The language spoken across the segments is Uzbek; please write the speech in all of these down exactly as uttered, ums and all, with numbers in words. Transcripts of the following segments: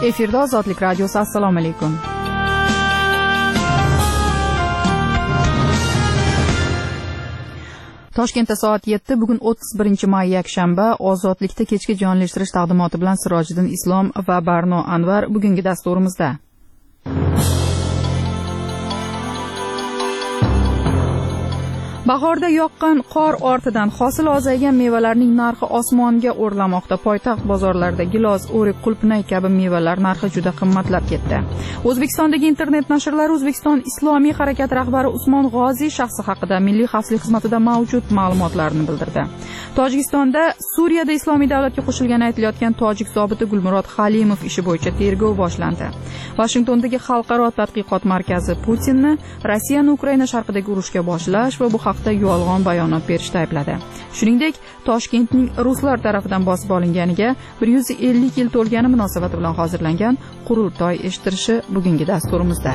Efirda Ozodlik radiosi. Assalomu alaykum. Toshkentda soat yetti, bugun o'ttiz birinchi may yakshanba. Ozodlikda kechki jonlashtirish taqdimoti bilan Sirojiddin Islom va Barno Anvar bugungi dasturimizda. Bahorda yoqqan qor ortidan hosil ozaygan mevalarning narxi osmonga o'rlamoqda. Poytaxt bozorlarida gilos, o'rik, qulpnay kabi mevalar narxi juda qimmatlab ketdi. O'zbekistondagi internet nashrlar O'zbekiston Islomiy harakat rahbari Usmon G'oziy shaxsi haqida Milliy xavfsizlik xizmatida mavjud ma'lumotlarni bildirdi. Tojikistonda Suriyada Islomiy davlatga qo'shilgani aytilayotgan tojik zobiti Gulmurod Halimov ishi bo'yicha tergov boshlandi. Vashingtondagi Xalqaro tadqiqot markazi Putinni Rossiyani Ukraina sharqidagi urushga boshlash va bu haqda yolg'on bayonot berishda aybladi. Shuningdek, Toshkentning ruslar tarafidan bosib olinganiga bir yuz ellik yil to'lgani munosabati bilan hozirlangan qurultoy eshittirishi bugungi dasturimizda.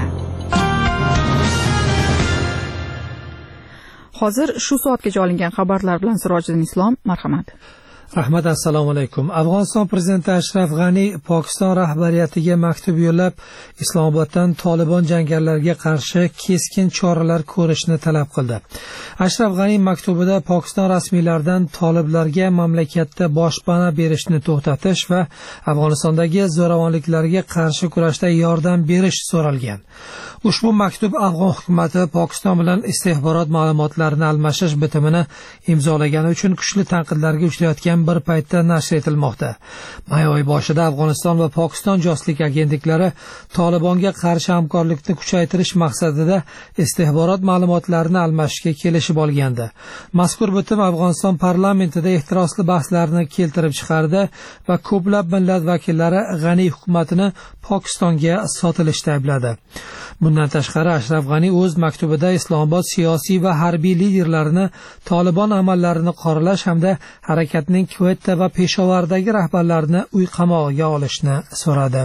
Hozir shu soatgacha olingan xabarlar bilan Sirojiddin Islom, marhamat. Rahmat, assalomu alaykum. Afg'oniston prezidenti Ashraf G'ani Pokiston rahbariyatiga maktub yo'llab, Islomoboddan Tolibon jangarilarga qarshi keskin choralar ko'rishni talab qildi. Ashraf G'ani maktubida Pokiston rasmiylaridan toliblarga mamlakatda boshpana berishni to'xtatish va Afg'onistondagi zo'ravonliklarga qarshi kurashda yordam berish so'ralgan. Ushbu maktub Afg'on hukumati Pokiston bilan istixborot ma'lumotlarini almashish bitimini imzolagani uchun kuchli tanqidlarga uchrayotgan bir paytda nashr etilmoqda. May oyi boshida Afg'oniston va Pokiston josuslik agentliklari Tolibonga qarshi hamkorlikni kuchaytirish maqsadida istixborot ma'lumotlarini almashishga kelishib olgandi. Mazkur bitim Afg'oniston parlamentida ehtirosli bahslarni keltirib chiqardi va ko'plab millat vakillari G'ani hukumatini Pokistonga sotilishda aybladi. Bundan tashqari Ashraf G'ani o'z maktubida Islomobod siyosiy va harbiy liderlarini Tolibon amallarini qoralash hamda harakatning Kuveytda va Peshovardagi rahbarlarini uy qamog'iga olishni so'radi.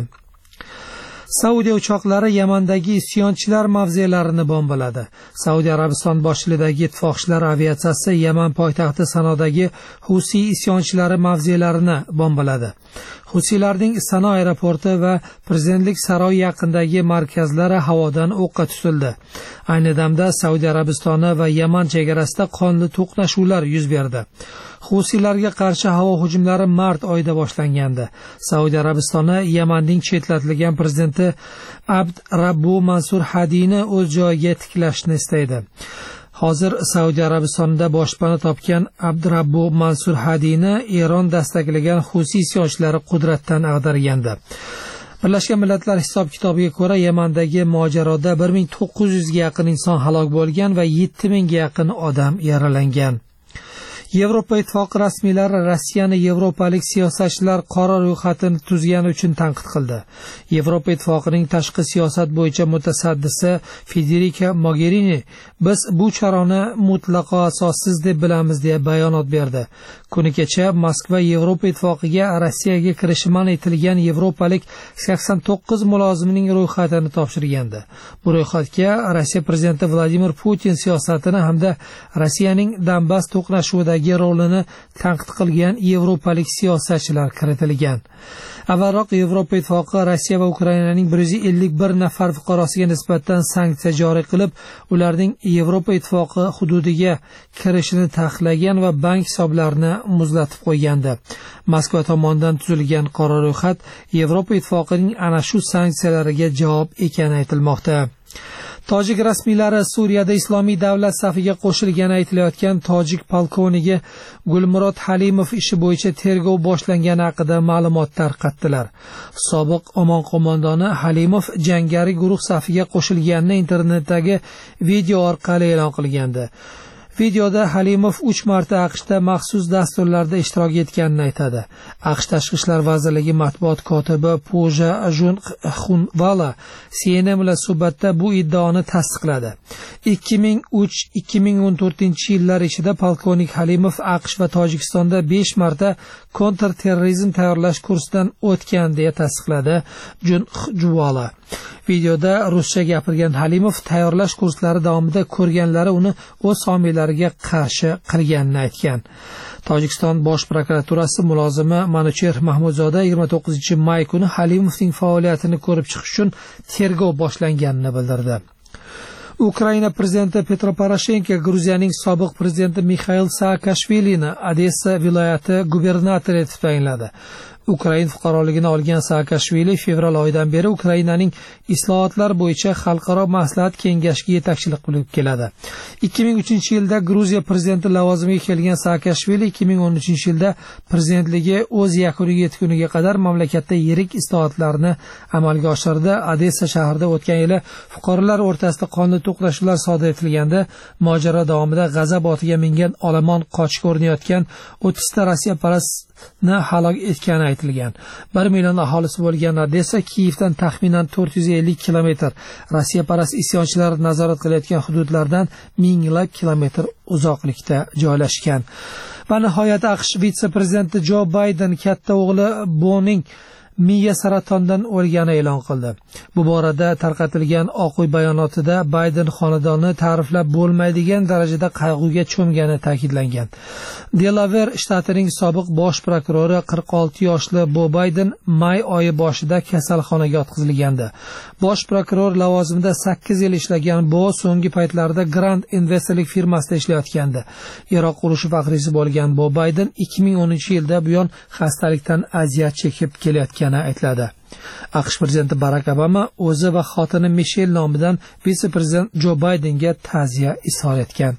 Saudiya uchoqlari Yamandagi isyonchilar mavzelarini bombaladi. Saudiya Arabiston boshchiligidagi ittifoqchilar aviatsiyasi Yaman poytaxti Sanodagi Husi isyonchlari mavzelarini bombaladi. Husiylarning Sano aeroporti va prezidentlik saroyi yaqinidagi markazlari havodan o'qqa tutildi. Ayni damda Saudiya Arabistoni va Yaman chegarasida qonli to'qnashuvlar yuz berdi. Husiylarga qarshi havo hujumlari mart oyida boshlangandi. Saudiya Arabistoni Yamanning chetlatilgan prezidenti Abd Rabbu Mansur Hadini o'z joyiga tiklashni istaydi. Hozir Saudiya Arabistonida boshpana topgan Abdurabbu Mansur Hadini Eron dastaklagan Husi isyonchlari qudratdan ag'dargandi. Birlashgan Millatlar hisob-kitobiga ko'ra Yamandagi mojaroda bir ming to'qqiz yuzga yaqin inson halok bo'lgan va yetti mingga yaqin odam yaralangan. Yevropa Ittifoqi rasmiylari Rossiyani yevropalik siyosatchilar qora ro'yxatini tuzgani uchun tanqid qildi. Yevropa Ittifoqining tashqi siyosat bo'yicha mutasaddisi Federica Mogherini biz bu chorani mutlaqo asossiz deb bilamiz deya bayonot berdi. Kuni kecha Moskva Yevropa Ittifoqiga Rossiyaga kirishi man etilgan yevropalik sakson to'qqiz mulozimning ro'yxatini topshirgandi. Bu ro'yxatga Rossiya prezidenti Vladimir Putin siyosatini hamda Rossiyaning Donbass to'qnashuvida rolini tanqid qilgan yevropalik siyosatchilar kiritilgan. Avvalroq Yevropa Ittifoqi Rossiya va Ukrainaning bir yuz ellik bir nafar fuqarosiga nisbatan sanksiya joriy qilib, ularning Yevropa Ittifoqi hududiga kirishini taqiqlagan va bank hisoblarini muzlatib qo'ygandi. Moskva tomonidan tuzilgan qora ro'yxat Yevropa Ittifoqining ana shu sanksiyalariga javob ekani aytilmoqda. Tojik rasmiylari Suriyada Islomiy davlat safiga qo'shilgani aytilayotgan tojik polkovnigi Gulmurod Halimov ishi bo'yicha tergov boshlangani haqida ma'lumot tarqatdilar. Sobiq Omon qo'mondoni Halimov jangari guruh safiga qo'shilganini internetdagi video orqali e'lon qilgandi. Videoda Halimov uch marta AQShda maxsus dasturlarda ishtirok etganini aytadi. AQSh Tashqi ishlar vazirligi matbuot kotibi Puja Junxunvala C N N bilan suhbatda bu iddaoni tasdiqladi. ikki ming uch ikki ming o'n to'rtinchi yillar ichida polkovnik Halimov AQSh va Tojikistonda besh marta kontrterrorizm tayyorlash kursidan o'tgan deya tasdiqladi Junxunvala. Videoda ruscha gapirgan Halimov tayyorlash kurslari davomida ko'rganlari uni o'z homiylar mevalariga qarshi qilganini aytgan. Tojikiston bosh prokuraturasi mulozimi Manucher Mahmudzoda yigirma to'qqizinchi may kuni Halimovning faoliyatini ko'rib chiqish uchun tergov boshlanganini bildirdi. Ukraina prezidenti Petro Poroshenko Gruziyaning sobiq prezidenti Mixail Saakashvilini Odessa viloyati gubernatori etib tayinladi. Ukraina fuqaroligini olgan Saakashvili fevral oyidan beri Ukrainaning islohotlar bo'yicha xalqaro maslahat kengashiga yetakchilik qilib keladi. ikki ming uchinchi yilda Gruziya prezidenti lavozimiga kelgan Saakashvili ikki ming o'n uchinchi yilda prezidentligi o'z yakuniga yetguniga qadar mamlakatda yirik islohotlarni amalga oshirdi. Odessa shahrida o'tgan yili fuqarolar o'rtasida qonli to'qnashuvlar sodir etilganda mojaro davomida g'azab otiga mingan olomon qochishga urinayotgan o'ttizta Rossiyaparastni halok etgani aytilgan. bir million aholisi bo'lgan Odessa Kiyevdan taxminan to'rt yuz ellik kilometr, Rossiyaparast isyonchilar nazorat qilayotgan hududlardan minglab kilometr uzoqlikda joylashgan. Va nihoyat AQSh vitse-prezidenti Jo Bayden katta o'g'li Boning miya saratondan o'lgani e'lon qildi. Bu borada tarqatilgan Oq uy bayonotida Bayden xonadoni ta'riflab bo'lmaydigan darajada qayg'uga cho'mgani ta'kidlangan. Delaware shtatining sobiq bosh prokurori qirq olti yoshli Bo Bayden may oyi boshida kasalxonaga yotqizilgandi. Bosh prokuror lavozimida sakkiz yil ishlagan Bo so'nggi paytlarda Grand investorlik firmasida ishlayotgandi. Iroq urushi faxriysi bo'lgan Bo Bayden ikki ming o'ninchi yilda buyon xastalikdan aziyat chekib kelayotgan aytiladi. AQSh prezidenti Barak Obama o'zi va xotini Mishel nomidan vitse-prezident Jo Baydenga ta'ziya izhor etgan.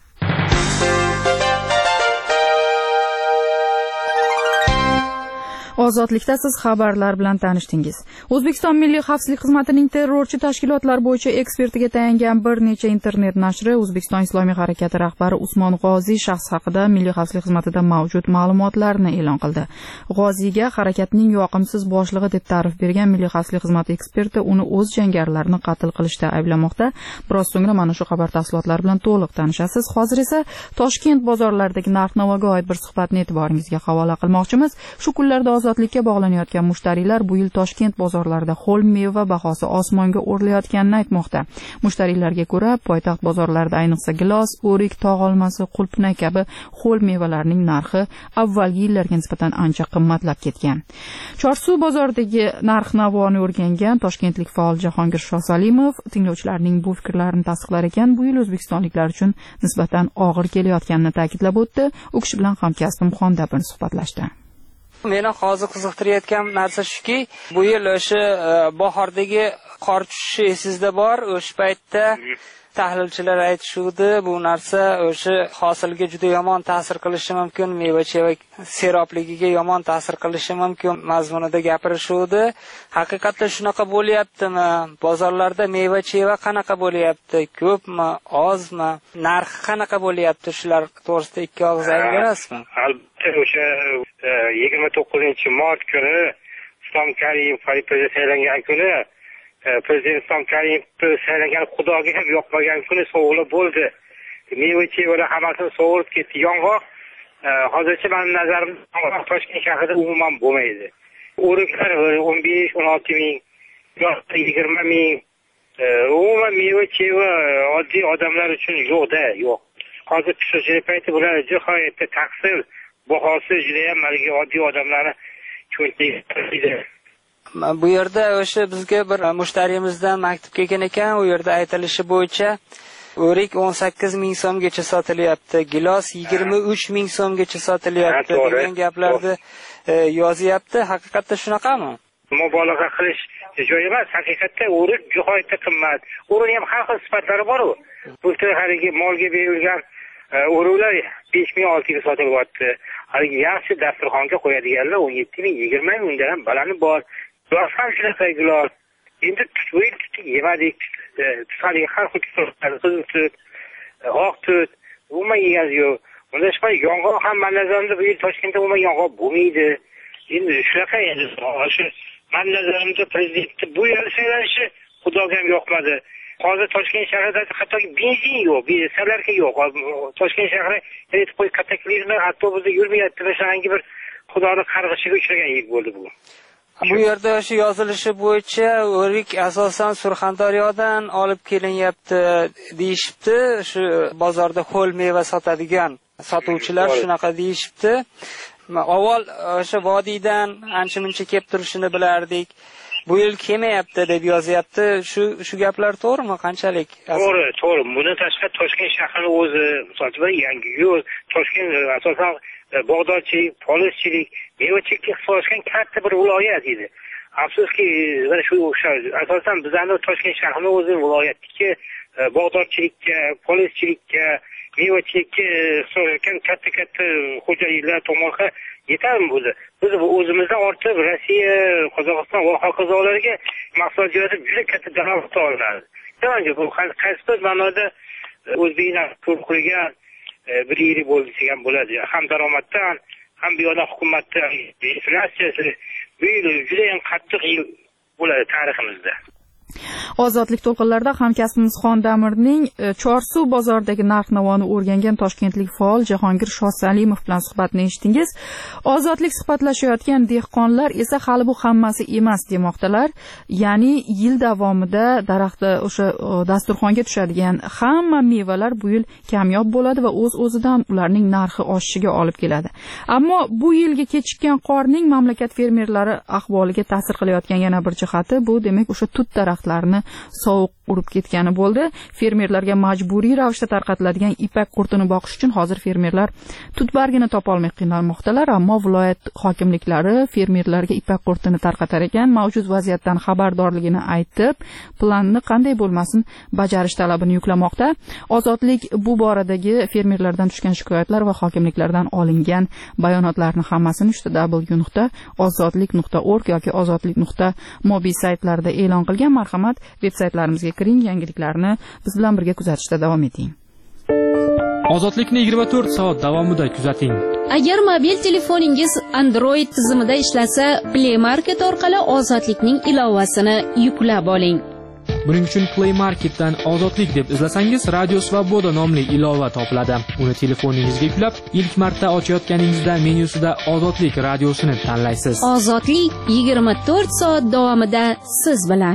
Ozodlikda siz xabarlar bilan tanishdingiz. O'zbekiston Milliy xavfsizlik xizmatining terrorchi tashkilotlar bo'yicha ekspertiga tayangan bir necha internet nashri O'zbekiston Islomiy harakati rahbari Usmon G'oziy shaxs haqida Milliy xavfsizlik xizmatida mavjud ma'lumotlarni e'lon qildi. G'oziyga harakatning yoqimsiz boshlig'i deb ta'rif bergan Milliy xavfsizlik xizmati eksperti uni o'z jangarilarini qatl qilishda ayblamoqda. Biroz so'ngra mana shu xabar tafsilotlari bilan to'liq tanishasiz. Hozir esa Toshkent bozorlaridagi narx-navoga oid bir suhbatni e'tiboringizga havola qilmoqchimiz. Shu kunlarda ozodlikka bog'lanayotgan mushtariylar bu yil Toshkent bozorlarida ho'l meva bahosi osmonga o'rlayotganini aytmoqda. Mushtariylarga ko'ra, poytaxt bozorlarida ayniqsa gilos, o'rik, tog' olmasi, qulpnay kabi ho'l mevalarning narxi avvalgi yillarga nisbatan ancha qimmatlab ketgan. Chorsu bozoridagi narx-navoni o'rgangan toshkentlik faol Jahongir Shosalimov tinglovchilarning bu fikrlarini tasdiqlar ekan, bu yil o'zbekistonliklar uchun nisbatan og'ir kelayotganini ta'kidlab o'tdi. U kishi bilan hamkasbim Xondabin suhbatlashdi. Meni hozir qiziqtirayotgan narsa shuki, bu yil o'sha bahordagi qor tushishi esingizda bor, o'sha paytda tahlilchilar aytishuvdi, bu narsa o'sha hosilga juda yomon ta'sir qilishi mumkin, meva-cheva serobligiga yomon ta'sir qilishi mumkin mazmunida gapirishuvdi. Haqiqatda shunaqa bo'lyaptimi? Bozorlarda meva-cheva qanaqa bo'lyapti? Ko'pmi, ozmi? Narxi qanaqa bo'lyapti? Shular to'g'risida ikki og'iz aytib berasizmi? Albatta, o'sha yigirma to'qqizinchi mart kuni Islom Karimov prezident saylangan kuni Prezident Islom Karimov saylangan Xudoga ham yoqmagan kuni sovg'alab bo'ldi. Meva-chevalar hammasini sovurib ketdi. Yong'oq hozircha mening nazarimda Toshkent shahrida umuman bo'lmaydi. O'riklar o'n besh o'n olti ming, yigirma ming. Umuman meva-cheva oddiy odamlar uchun yo'q-da, yo'q. Hozir tushirish payti bular nihoyatda taqsil bahosi juda ham malga oddiy odamlarni cho'ntagiga. Bu yerda o'sha bizga bir mushtarimizdan maktub kelgan ekan, u yerda aytilishi bo'yicha o'rik o'n sakkiz ming so'mgacha sotilyapti, gilos yigirma uch ming so'mgacha sotilyapti degan gaplarni yozyapti. Haqiqatda shunaqami? Mubolag'a qilish joyi emas, haqiqatda o'rik nihoyatda qimmat. O'rin ham har xil sifatlari bor-ku. Bu haligi molga berilgan o'riklar besh ming olti ming sotilyapti. Haligi yaxshi dasturxonga qo'yadiganlar o'n yetti ming yigirma ming, undan ham balani bor. Gilos ham shunaqa gilos. Endi tut yemadik, tutalik har xil tutlar, qizil tut, oq tut, umuman yeganiz yo'q. Unda shunday yong'oq ham men nazarimda bu yil Toshkentda umuman yong'oq bo'lmaydi. Endi shunaqa endi shu men nazarimda prezidentni bu yil saylanishi Xudoga ham yoqmadi. Hozir Toshkent shahrida hattoki benzin yo'q, benzinlarga yo'q. Toshkent shahri elit qo'y kataklizmi, avtobusda yurmayapti, shunday bir Xudoning qarg'ishiga uchragan yil bo'ldi bu. Bu yerda shu yozilishi bo'yicha o'rik asosan Surxondaryodan olib kelinyapti deyishibdi. Shu bozorda ho'l meva sotadigan sotuvchilar shunaqa deyishibdi. Avval o'sha vodiydan ancha-muncha kelib turishini bilardik. Bu yil kelmayapti deb yozyapti. Shu shu gaplar to'g'rimi? Qanchalik? To'g'ri, to'g'ri. Bundan tashqari Toshkent shahrining o'zi, masalan, yangi yo'l, Toshkent asosan bog'dorchilik, polizchilik, mevachilikka ixtisoslashgan katta bir viloyat edi. Afsuski, mana shu asosan bizning Toshkent shahrining o'zi viloyatdagi bog'dorchilikka, polizchilikka, mevachilikka ixtisoslashgan katta-katta xo'jaliklar tomoniga yetarmi bo'ldi. Biz o'zimizdan ortib Rossiya, Qozog'iston va hokazolarga mahsulot jo'natib juda katta daromad olinadi. Demak, bu qaysi bir ma'noda o'zbeklar qo'riqlagan bir yili bo'ldi degan bo'ladi. Ham daromaddan, ham bu yoqda hukumatdan inflyatsiyasi bu yil juda ham qattiq yil bo'ladi tariximizda. Ozodlik to'lqinlarida hamkasbimiz Xon Damirning Chorsuv bozoridagi narx-navoni o'rgangan toshkentlik faol Jahongir Shosalimov bilan suhbatni eshitdingiz. Ozodlik suhbatlashayotgan dehqonlar esa hali bu hammasi emas demoqdalar. Ya'ni yil davomida daraxtda o'sha dasturxonga tushadigan hamma mevalar bu yil kamyob bo'ladi va o'z-o'zidan ularning narxi oshishiga olib keladi. Ammo bu yilgi kechikkan qorning mamlakat fermerlari ahvoliga ta'sir qilayotgan yana bir jihati bu demak o'sha tut daraxtlarini sovuq urib ketgani bo'ldi. Fermerlarga majburiy ravishda tarqatiladigan ipak qurtini boqish uchun hozir fermerlar tut bargini topa olmay qiynalmoqdalar, ammo viloyat hokimliklari fermerlarga ipak qurtini tarqatar ekan, mavjud vaziyatdan xabardorligini aytib, planni qanday bo'lmasin bajarish talabini yuklamoqda. Ozodlik bu boradagi fermerlardan tushgan shikoyatlar va hokimliklardan olingan bayonotlarni hammasini w w nuqta ozodlik nuqta org yoki ozodlik nuqta mobil saytlarida e'lon qilgan. Marhamat, veb-saytlarimizga kiring, yangiliklarni biz bilan birga kuzatishda davom eting. Ozodlikni yigirma to'rt soat davomida kuzating. Agar mobil telefoningiz Android tizimida ishlasa, Play Market orqali Ozodlikning ilovasini yuklab oling. Buning uchun Play Marketdan Ozodlik deb izlasangiz, Radio Svoboda nomli ilova topiladi. Uni telefoningizga yuklab, ilk marta ochayotganingizda menyusida Ozodlik radiosini tanlaysiz. Ozodlik yigirma to'rt soat davomida siz bilan.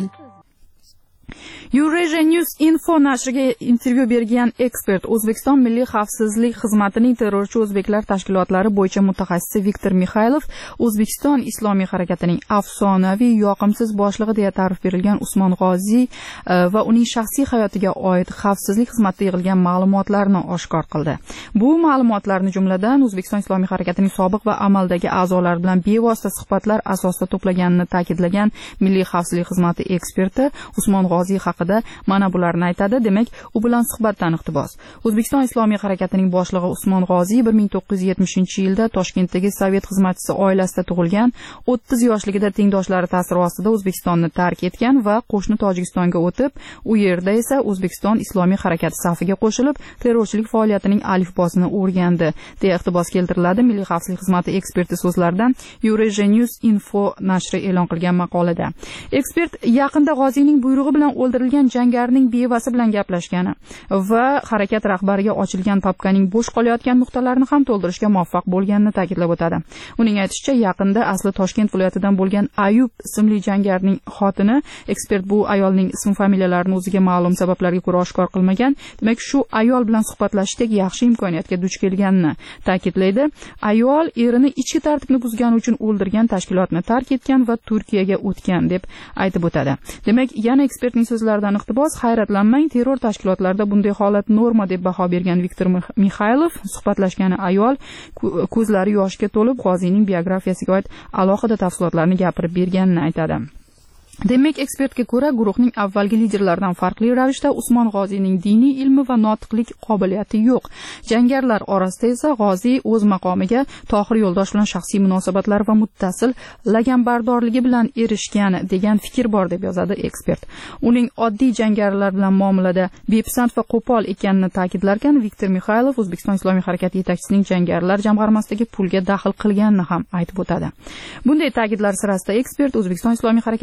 Eurasia News Info nashriga intervyu bergan ekspert O'zbekiston Milliy xavfsizlik xizmatining terrorchi o'zbeklar tashkilotlari bo'yicha mutaxassisi Viktor Mikhaylov O'zbekiston Islomiy harakatining afsonaviy yoqimsiz boshlig'i deya ta'rif berilgan Usmon G'oziy va uning shaxsiy hayotiga oid xavfsizlik xizmatida yig'ilgan ma'lumotlarni oshkor qildi. Bu ma'lumotlarni jumladan O'zbekiston Islomiy harakatining sobiq va amaldagi a'zolari bilan bevosita suhbatlar asosida to'plaganini ta'kidlagan Milliy xavfsizlik xizmati eksperti Usmon G'oziy haqida mana bularni aytadi. Demak, u bilan suhbatdan iqtibos. O'zbekiston Islomiy harakatining boshlig'i Usmon G'oziy bir ming to'qqiz yuz yetmishinchi yilda Toshkentdagi sovet xizmatchisi oilasida tug'ilgan, o'ttiz yoshligida tengdoshlari ta'siri ostida O'zbekistonni tark etgan va qo'shni Tojikistonga o'tib, u yerda esa O'zbekiston Islomiy harakati safiga qo'shilib, terrorchilik faoliyatining alifbosini o'rgandi, deya iqtibos keltiriladi Milliy xavfsizlik xizmati eksperti so'zlaridan Eurasia News Info nashri e'lon qilgan maqolada. Ekspert yaqinda G'oziyning buyrug'i bilan o'ldirilgan jangarining bevasi bilan gaplashgani va harakat rahbariga ochilgan papkaning bo'sh qolayotgan nuqtalarini ham to'ldirishga muvaffaq bo'lganini ta'kidlab o'tadi. Uning aytishicha, yaqinda asli Toshkent viloyatidan bo'lgan Ayub ismli jangarining xotini, ekspert bu ayolning ism familiyalarini o'ziga ma'lum sabablarga ko'ra oshkor qilmagan, demak shu ayol bilan suhbatlashishdek yaxshi imkoniyatga duch kelganini ta'kidlaydi. Ayol erini ichki tartibni buzgani uchun o'ldirgan tashkilotni tark etgan va Turkiyaga o'tgan deb aytib o'tadi. Demak, yana ekspertning so'zlaridan iqtibos, hayratlanmang, terror tashkilotlarida bunday holat norma deb baho bergan Viktor Mikhaylov suhbatlashgani ayol ko'zlari yoshga to'lib G'oziyning biografiyasiga oid alohida tafsilotlarni gapirib berganini aytadi. Demak, ekspertga ko'ra, guruhning avvalgi liderlaridan farqli ravishda Usmon G'oziyning diniy ilmi va notiqlik qobiliyati yo'q. Jangarilar orasida esa G'oziy o'z maqomiga Tohir Yo'ldosh bilan shaxsiy munosabatlari va muttasil laganbardorligi bilan erishgan degan fikr bor deb yozadi ekspert. Uning oddiy jangarilar bilan muomalada bepisand va qo'pol ekanini ta'kidlarkan, Viktor Mikhaylov O'zbekiston Islomiy harakati yetakchisining jangarilar jamg'armasidagi pulga daxl qilganini ham aytib o'tadi. Bunday ta'kidlar sirasida ekspert O'zbekiston Islomiy harakatining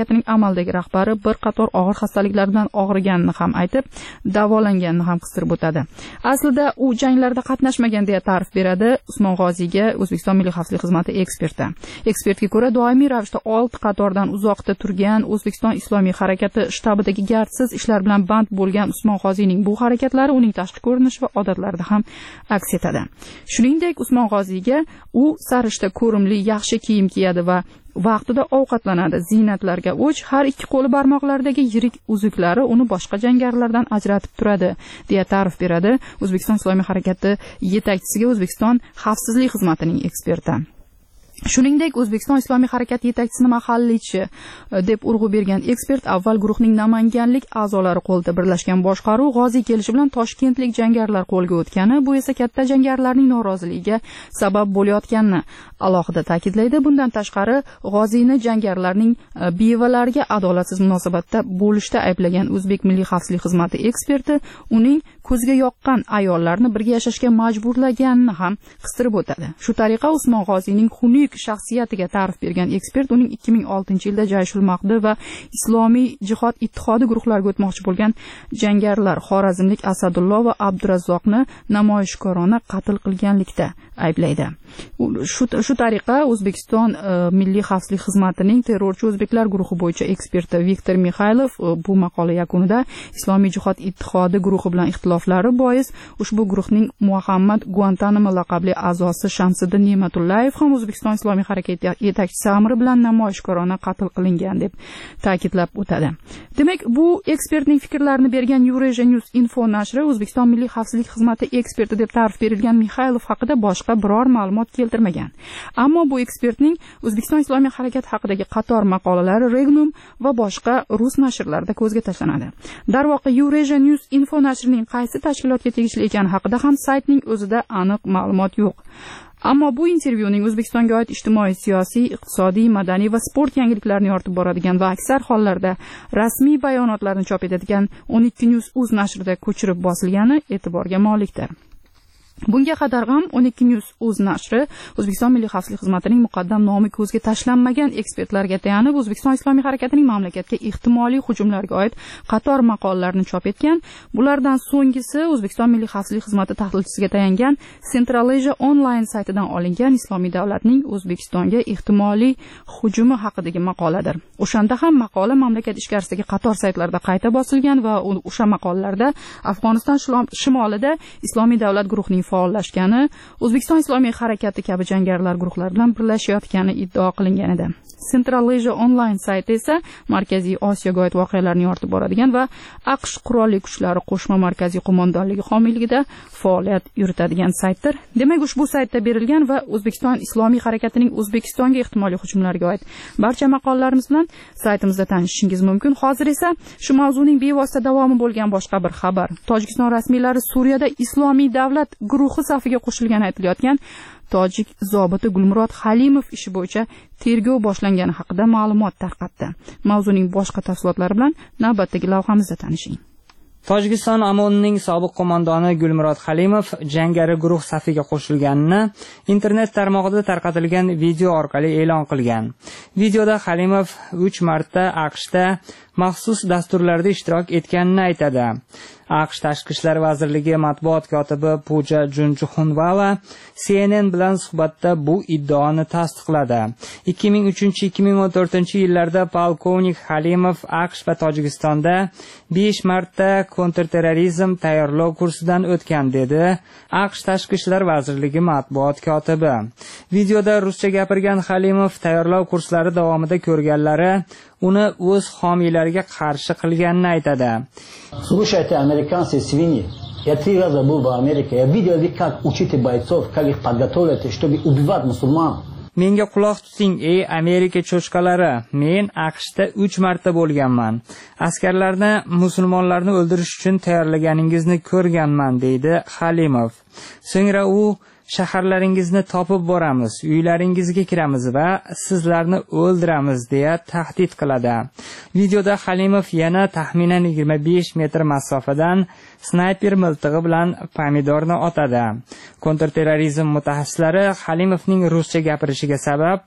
amaldagi rahbari bir qator og'ir xastaliklar bilan og'riganini ham aytib, davolanganini ham qistirib o'tadi. Aslida u janglarda qatnashmagan deya ta'rif beradi Usmon G'oziyga O'zbekiston Milliy xavfsizlik xizmati eksperti. Ekspertga ko'ra, doimiy ravishda olti qatordan uzoqda turgan O'zbekiston Islomiy harakati shtabidagi gardsiz ishlar bilan band bo'lgan Usmon G'oziyning bu harakatlari uning tashqi ko'rinishi va odatlarida ham aks etadi. Shuningdek, Usmon G'oziyga u sarishta ko'rimli yaxshi kiyim kiyadi va vaqtida ovqatlanadi. Ziynatlarga o'ch, har ikki qo'li barmoqlaridagi yirik uzuklari uni boshqa jangarilardan ajratib turadi, deya ta'rif beradi O'zbekiston Islomiy harakati yetakchisiga O'zbekiston xavfsizlik xizmatining eksperti. Shuningdek, O'zbekiston Islomiy harakati yetakchisini mahalliychi deb urg'u bergan ekspert avval guruhning namanganlik a'zolari qo'lida birlashgan boshqaruv G'oziy kelishi bilan toshkentlik jangarilar qo'lga o'tgani, bu esa katta jangarilarning noroziligiga sabab bo'layotganini alohida ta'kidlaydi. Bundan tashqari, G'oziyni jangarilarning bevalariga adolatsiz munosabatda bo'lishda ayblagan O'zbek Milliy xavfsizlik xizmati eksperti uning ko'zga yoqqan ayollarni birga yashashga majburlaganini ham qistirib o'tadi. Shu tariqa Usmon G'oziyning xunuk shaxsiyatiga ta'rif bergan ekspert uning ikki ming oltinchi yilda Jayshul Maqdi va Islomiy jihod ittihodi guruhlariga o'tmoqchi bo'lgan jangarilar Xorazmlik Asadullo va Abdurazzoqni namoyishkorona qatl qilganlikda ayblaydi. Shu shu tariqa O'zbekiston Milliy xavfsizlik xizmatining terrorchi o'zbeklar guruhi bo'yicha eksperti Viktor Mikhaylov bu maqola yakunida Islomiy jihod ittihodi guruhi bilan ixtiloflari bois ushbu guruhning Muhammad Guantanamo laqabli a'zosi Shamsiddin Ne'matullayev ham O'zbekiston Islomiy harakati yetakchisi amri bilan namoyishkorona qatl qilingan deb ta'kidlab o'tadi. Demak, bu ekspertning fikrlarini bergan Eurasia News Info nashri O'zbekiston Milliy xavfsizlik xizmati eksperti deb ta'rif berilgan Mikhaylov haqida boshqa biror ma'lumot keltirmagan. Ammo bu ekspertning O'zbekiston Islomiy harakati haqidagi qator maqolalari Regnum va boshqa rus nashrlarida ko'zga tashlanadi. Darvoqe, Eurasia News Info nashrining qaysi tashkilotga tegishli ekani haqida ham saytning o'zida aniq ma'lumot yo'q. Ammo bu intervyuning O'zbekistonga oid ijtimoiy, siyosiy, iqtisodiy, madaniy va sport yangiliklarini yoritib boradigan va aksar hollarda rasmiy bayonotlarni chop etadigan o'n ikki News uz nashrida ko'chirib bosilgani e'tiborga molikdir. Bunga qadar ham o'n ikki News uz nashri O'zbekiston Milliy xavfsizlik xizmatining muqaddam nomi ko'zga tashlanmagan ekspertlarga tayanib O'zbekiston Islomiy harakatining mamlakatga ehtimoliy hujumlarga oid qator maqolalarni chop etgan. Bulardan so'nggisi O'zbekiston Milliy xavfsizlik xizmati tahlilchisiga tayangan Central Asia Online saytidan olingan Islomiy davlatning O'zbekistonga ehtimoliy hujumi haqidagi maqoladir. O'shanda ham maqola mamlakat ichkarisidagi qator saytlarda qayta bosilgan va o'sha maqolalarda Afg'oniston shimolida Islomiy davlat guruhining faollashgani, O'zbekiston Islomiy harakati kabi jangarilar guruhlari bilan birlashayotgani iddao qilingan edi. Central Asia Online sayti esa Markaziy Osiyoga oid voqealarni yoritib boradigan va AQSh qurolli kuchlari qo'shma markaziy qo'mondonligi homiyligida faoliyat yuritadigan saytdir. Demak, ushbu saytda berilgan va O'zbekiston Islomiy harakatining O'zbekistonga ehtimoliy hujumlarga oid barcha maqolalarimiz bilan saytimizda tanishishingiz mumkin. Hozir esa shu mavzuning bevosita davomi bo'lgan boshqa bir xabar. Tojikiston rasmiylari Suriyada Islomiy davlat guruhi safiga qo'shilgani aytilayotgan tojik zobiti Gulmurod Halimov ishi bo'yicha tergov boshlangani haqida ma'lumot tarqatdi. Mavzuning boshqa tafsilotlari bilan navbatdagi lavhamizda tanishing. Tojikiston Amonining sobiq qo'mondoni Gulmurod Halimov jangari guruh safiga qo'shilganini internet tarmog'ida tarqatilgan video orqali e'lon qilgan. Videoda Halimov uch marta AQShda maxsus dasturlarda ishtirok etganini aytadi. AQSh Tashqi ishlar vazirligi matbuot kotibi Puja Junjuxunvala C N N bilan suhbatda bu iddaoni tasdiqladi. ikki ming uchinchi ikki ming o'n to'rtinchi yillarda polkovnik Halimov AQSh va Tojikistonda besh marta kontrterrorizm tayyorlov kursidan o'tgan dedi AQSh Tashqi ishlar vazirligi matbuot kotibi. Videoda ruscha gapirgan Halimov tayyorlov kurslari davomida ko'rganlari uni o'z homiylariga qarshi qilganini aytadi. Слушайте, американцы свиньи. Я три раза был в Америке. Я видел, как учите бойцов, как их подготовляете, чтобы убивать мусульман. Menga quloq tuting, ey Amerika cho'chqalari. Men AQShda uch marta bo'lganman. Askarlarni musulmonlarni o'ldirish uchun tayyorlaganingizni ko'rganman, deydi Halimov. So'ngra u shaharlaringizni topib boramiz, uylaringizga kiramiz va sizlarni o'ldiramiz deya tahdid qiladi. Videoda Halimov yana taxminan yigirma besh metr masofadan snayper miltig'i bilan pomidorni otadi. Kontrterrorizm mutaxassislari Halimovning ruscha gapirishiga sabab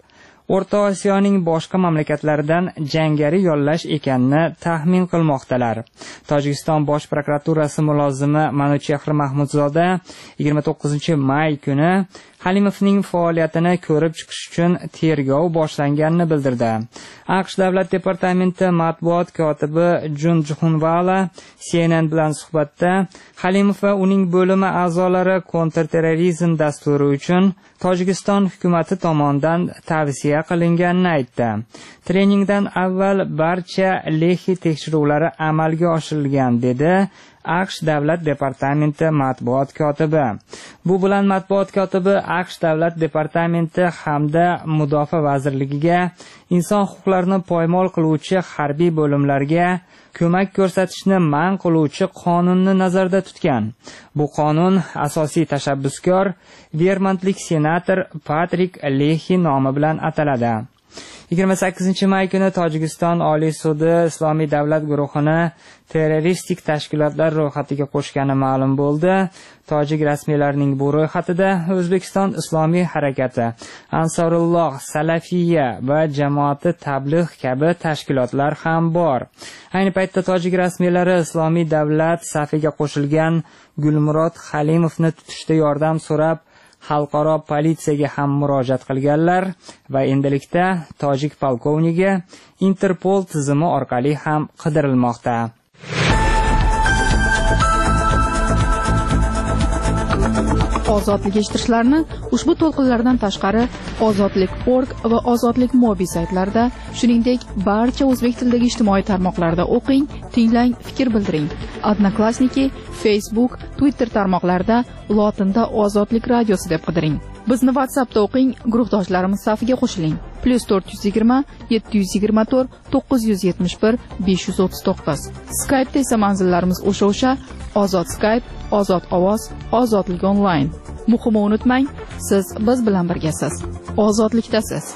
O'rta Osiyoning boshqa mamlakatlaridan jangari yollash ekanini taxmin qilmoqdalar. Tojikiston bosh prokuraturasi mulozimi Manuchehr Mahmudzoda yigirma to'qqizinchi may kuni Halimovning faoliyatini ko'rib chiqish uchun tergov boshlanganini bildirdi. AQSh Davlat departamenti matbuot kotibi Jun Juhunvala C N N bilan suhbatda Halimov va uning bo'limi a'zolari kontrterrorizm dasturi uchun Tojikiston hukumati tomonidan tavsiya qilinganini aytdi. Treningdan avval barcha lehi tekshiruvlari amalga oshirilgan dedi AQSh Davlat departamenti matbuot kotibi. Bu bilan matbuot kotibi AQSh Davlat departamenti hamda Mudofaa vazirligiga inson huquqlarini poymol qiluvchi harbiy bo'limlarga ko'mak ko'rsatishni man qiluvchi qonunni nazarda tutgan. Bu qonun asosiy tashabbuskor vermontlik senator Patrik Lehi nomi bilan ataladi. yigirma sakkizinchi may kuni Tojikiston Oliy sudi Islomiy davlat guruhini terroristik tashkilotlar ro'yxatiga qo'shgani ma'lum bo'ldi. Tojik rasmiylarining bu ro'yxatida O'zbekiston Islomiy harakati, Ansorulloh, Salafiyya va Jamoati Tabligh kabi tashkilotlar ham bor. Ayni paytda Tojik rasmiylari Islomiy davlat safiga qo'shilgan Gulmurod Halimovni tutishda yordam so'rab xalqaro politsiyaga ham murojaat qilganlar va endilikda tojik polkovnigi Interpol tizimi orqali ham qidirilmoqda. Ozodlik eshittirishlarni ushbu to'lqinlardan tashqari ozodlik nokta org va ozodlik mobi saytlarida, shuningdek barcha o'zbek tilidagi ijtimoiy tarmoqlarda o'qing, tinglang, fikr bildiring. Odnoklassniki, Facebook, Twitter tarmoqlarida lotinda Ozodlik radiosi deb qidiring. Bizni WhatsAppda o'qing, guruhdoshlarimiz safiga qo'shiling. plus to'rt yuz yigirma yetti yuz yigirma to'rt to'qqiz yuz yetmish bir besh yuz o'ttiz to'qqiz. Skype'da esa manzillarimiz o'sha-o'sha: Ozod Skype, Ozod ovoz, Ozodlik onlayn. Muhimi unutmang, siz biz bilan birgasiz. Ozodlikdasiz.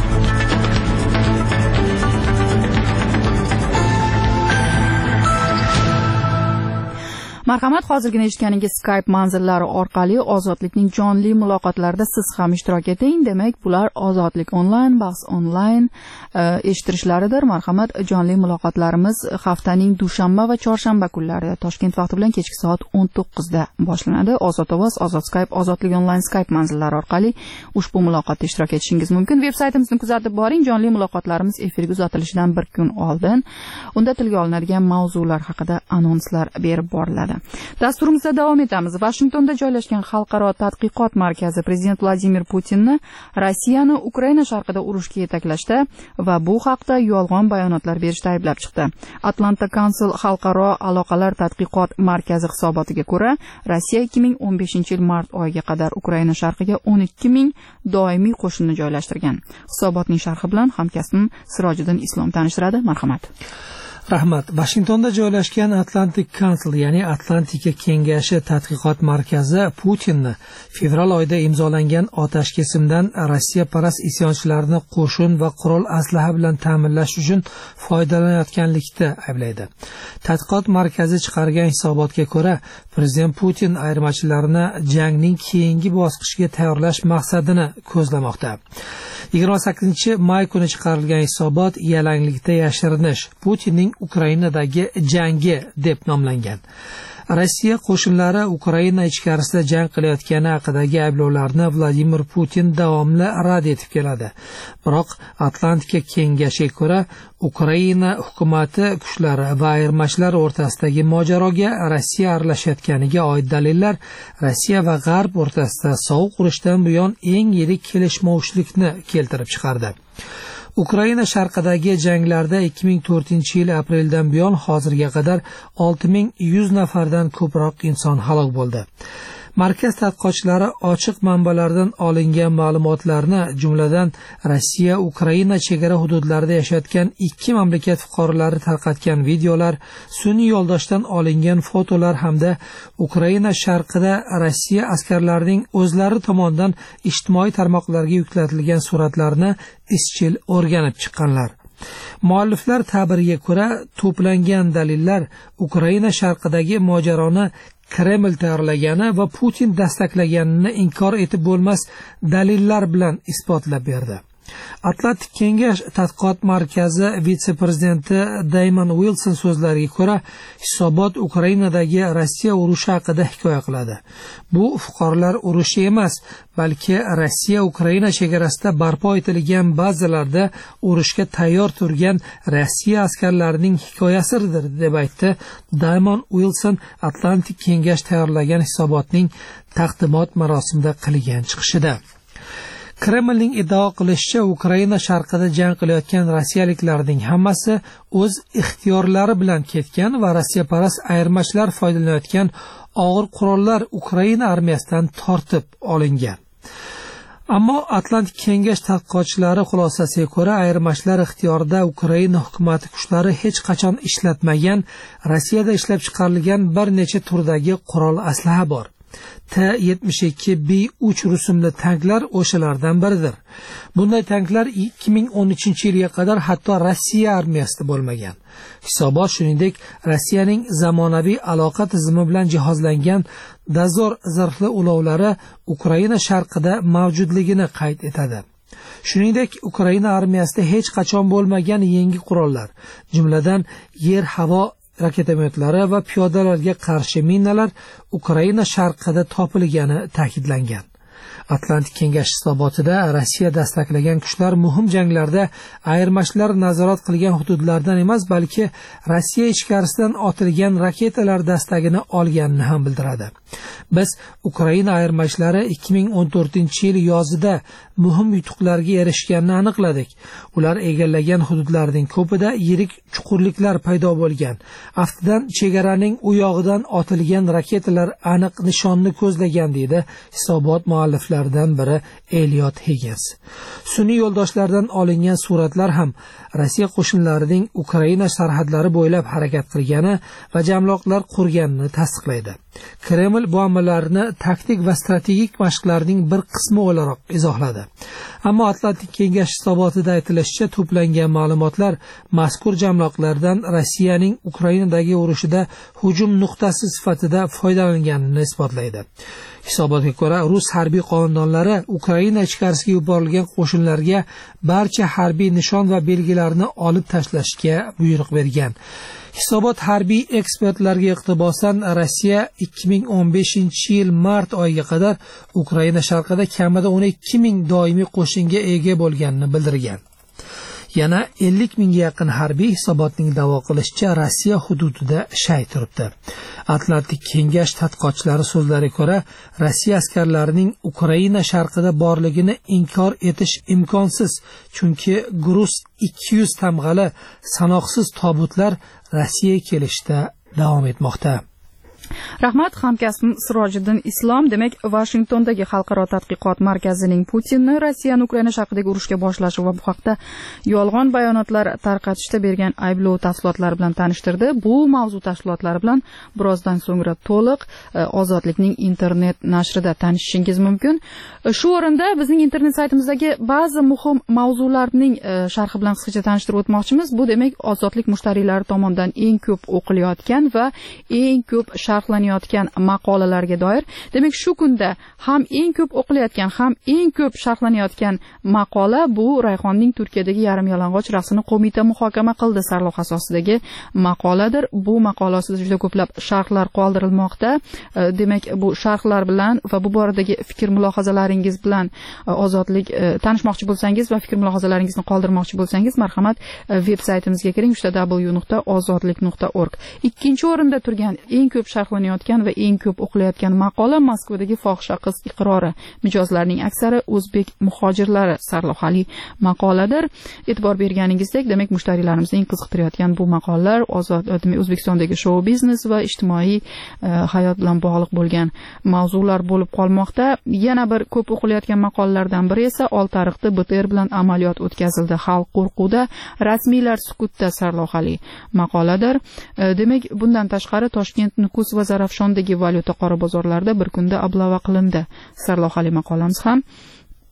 Marhamat, hozirgina eshitganingiz Skype manzillari orqali Ozodlikning jonli muloqotlarida siz ham ishtirok eting. Demak, bular Ozodlik onlayn, bahs onlayn eshittirishlaridir. Marhamat, jonli muloqotlarimiz haftaning dushanba va chorshanba kunlari Toshkent vaqti bilan kechki soat o'n to'qqizda boshlanadi. Ozod ovoz, Ozod Skype, Ozodlik onlayn Skype manzillari orqali ushbu muloqotda ishtirok etishingiz mumkin. Veb-saytimizni kuzatib boring. Jonli muloqotlarimiz efirga uzatilishidan bir kun oldin unda tilga olinadigan mavzular haqida anonslar berib boriladi. Dasturimizda davom etamiz. Vashingtonda joylashgan Xalqaro tadqiqot markazi prezident Vladimir Putinni Rossiyani Ukraina sharqida urushga yetaklashda va bu haqda yolg'on bayonotlar berishda ayblab chiqdi. Atlanta Council xalqaro aloqalar tadqiqot markazi hisobotiga ko'ra, Rossiya ikki ming o'n beshinchi yil mart oyiga qadar Ukraina sharqiga o'n ikki ming doimiy qo'shinni joylashtirgan. Hisobotning sharhi bilan hamkasbim Sirojiddin Islom tanishtiradi. Marhamat. Rahmat. Washingtonda joylashgan Atlantic Council, ya'ni Atlantika Kengashi tadqiqot markazi Putinni fevral oyida imzolangan otash kesimdan Rossiya parast isyonchilarni qo'shin va qurol aslaha bilan ta'minlash uchun foydalanayotganlikda ayblaydi. Tadqiqot markazi chiqargan hisobotga ko'ra, prezident Putin ayirmachilarni jangning keyingi bosqichiga tayyorlash maqsadini ko'zlamoqda. yigirma sakkizinchi may kuni chiqarilgan hisobot yalanglikda yashirinish, Putinning Ukrainadagi jangi deb nomlangan. Rossiya qo'shinlari Ukraina ichkarisida jang qilayotgani haqidagi ayblovlarni Vladimir Putin davomli rad etib keladi. Biroq Atlantika Kengashiga ko'ra, Ukraina hukumati kuchlari va ayirmachilar o'rtasidagi mojaroga Rossiya aralashayotganiga oid dalillar Rossiya va G'arb o'rtasida sovuq urushdan buyon eng yirik kelishmovchilikni keltirib chiqardi. Ukraina sharqidagi janglarda ikki ming to'rtinchi yil apreldan buyon hozirga qadar olti ming yuz nafardan ko'proq inson halok bo'ldi. Markaz tadqiqotchilari ochiq manbalardan olingan ma'lumotlarni, jumladan Rossiya Ukraina chegara hududlarida yashayotgan ikki mamlakat fuqarolari tarqatgan videolar, sun'iy yo'ldoshdan olingan fotolar hamda Ukraina sharqida Rossiya askarlarining o'zlari tomonidan ijtimoiy tarmoqlarga yuklatilgan suratlarni izchil o'rganib chiqqanlar. Mualliflar ta'biriga ko'ra, to'plangan dalillar Ukraina sharqidagi mojaroni Kreml tayyorlagani va Putin dastaklaganini inkor etib bo'lmas dalillar bilan isbotlab berdi. Atlantik kengash tadqiqot markazi vitse-prezidenti Damon Wilson so'zlariga ko'ra, hisobot Ukrainadagi Rossiya urushi haqida hikoya qiladi. Bu fuqarolar urushi emas, balki Rossiya Ukraina chegarasida barpo etilgan bazalarda urushga tayyor turgan Rossiya askarlarining hikoyasidir, deb aytdi Damon Wilson Atlantik kengash tayyorlagan hisobotning taqdimot marosimida qilgan chiqishida. Kremlning iddao qilishicha, Ukraina sharqida jang qilayotgan rossiyaliklarning hammasi o'z ixtiyorlari bilan ketgan va rossiyaparast ayirmachilar foydalanayotgan og'ir qurollar Ukraina armiyasidan tortib olingan. Ammo Atlantik kengash tadqiqotchilari xulosasiga ko'ra, ayirmachilar ixtiyorida Ukraina hukumati kuchlari hech qachon ishlatmagan, Rossiyada ishlab chiqarilgan bir necha turdagi qurol aslaha bor. T yetmish ikki B uch rusumli tanklar o'shalardan biridir. Bunday tanklar ikki ming o'n uchinchi yilga qadar hatto Rossiya armiyasida bo'lmagan. Hisobot shuningdek Rossiyaning zamonaviy aloqa tizimi bilan jihozlangan dozor zirhli ulovlari Ukraina sharqida mavjudligini qayd etadi. Shuningdek, Ukraina armiyasida hech qachon bo'lmagan yangi qurollar, jumladan yer-havo raketametlari va piyodalarga qarshi minalar Ukraina sharqida topilgani ta'kidlangan. Atlantik kengash hisobotida Rossiya dastaklagan kuchlar muhim janglarda ayirmachilar nazorat qilgan hududlardan emas, balki Rossiya ichkarisidan otilgan raketalar dastagini olganini ham bildiradi. Biz Ukraina ayirmachilari ikki ming o'n to'rtinchi yil yozida muhim yutuqlarga erishganini aniqladik. Ular egallagan hududlarning ko'pida yirik chuqurliklar paydo bo'lgan. Aftidan chegaraning u yog'idan otilgan raketalar aniq nishonni ko'zlagan, deydi hisobot mualliflaridan biri Elliot Higgins. Sun'iy yo'ldoshlardan olingan suratlar ham Rossiya qo'shinlarining Ukraina sarhadlari bo'ylab harakat qilgani va jamloqlar qurganini tasdiqlaydi. Kreml bu amallarni taktik va strategik mashqlarning bir qismi o'laroq izohladi. Ammo Atlantik kengash hisobotida aytilishicha, to'plangan ma'lumotlar mazkur jamloqlardan Rossiyaning Ukrainadagi urushida hujum nuqtasi sifatida foydalanganini isbotlaydi. Hisobotga ko'ra, rus harbiy qo'mondonlari Ukraina ichkarisiga yuborilgan qo'shinlarga barcha harbiy nishon va belgilarni olib tashlashga buyruq bergan. Hisobot harbiy ekspertlarga iqtibosan Rossiya ikki ming o'n beshinchi yil mart oyiga qadar Ukraina sharqida kamida o'n ikki ming doimiy qo'shinga ega bo'lganini bildirgan. Yana ellik mingga yaqin harbiy hisobotning da'vo qilishicha Rossiya hududida shay turibdi. Atlantik kengash tadqiqotchilari so'zlariga ko'ra, Rossiya askarlarining Ukraina sharqida borligini inkor etish imkonsiz, chunki Gruz ikki yuz tamg'ali sanoqsiz tobutlar Rossiyaga kelishda davom etmoqda. Rahmat, hamkasbim Sirojiddin Islom. Demak, Washingtondagi Xalqaro tadqiqot markazining Putinni Rossiyani Ukraina sharqidagi urushga boshlashi va bu haqda yolg'on bayonotlar tarqatishda bergan ayblov tafsilotlari bilan tanishtirdi. Bu mavzu tafsilotlari bilan birozdan so'ngra to'liq Ozodlikning internet nashrida tanishishingiz mumkin. Shu o'rinda bizning internet saytimizdagi ba'zi muhim mavzularning sharhi bilan qisqacha tanishtirib o'tmoqchimiz. Bu demak, Ozodlik mushtariylari tomonidan eng ko'p o'qilayotgan va eng ko'p sharhlanayotgan maqolalarga doir. Demak, shu kunda ham eng ko'p o'qilayotgan, ham eng ko'p sharhlanayotgan maqola bu Rayhonning Turkiyadagi yarim yalang'och raqsini qo'mita muhokama qildi sarlavha asosidagi maqoladir. Bu maqola ostida juda ko'plab sharhlar qoldirilmoqda. Demak, bu sharhlar bilan va bu boradagi fikr mulohazalaringiz bilan Ozodlik tanishmoqchi bo'lsangiz va fikr mulohazalaringizni qoldirmoqchi bo'lsangiz, marhamat, veb saytimizga kiring w nuqta ozodlik nuqta org. Ikkinchi o'rinda turgan eng ko'p sharhlanayotgan va eng ko'p o'qilayotgan maqola Moskvadagi fohisha qiz iqrori. Mijozlarning aksari o'zbek muhojirlari sarlavhali maqoladir. E'tibor berganingizdek, demak, mushtariylarimizni eng qiziqtirayotgan bu maqolalar O'zbekistondagi shou biznes va ijtimoiy hayot bilan bog'liq bo'lgan mavzular bo'lib qolmoqda. Yana bir ko'p o'qilayotgan maqolalardan biri esa Oltiariqda B T R bilan amaliyot o'tkazildi. Xalq qo'rquvda, rasmiylar sukutda sarlavhali maqoladir. Demak, bundan tashqari Toshkent, Nukus va Zarafshondagi valyuta qora bozorlarida bir kunda ablava qilindi sarlavhali maqolamiz ham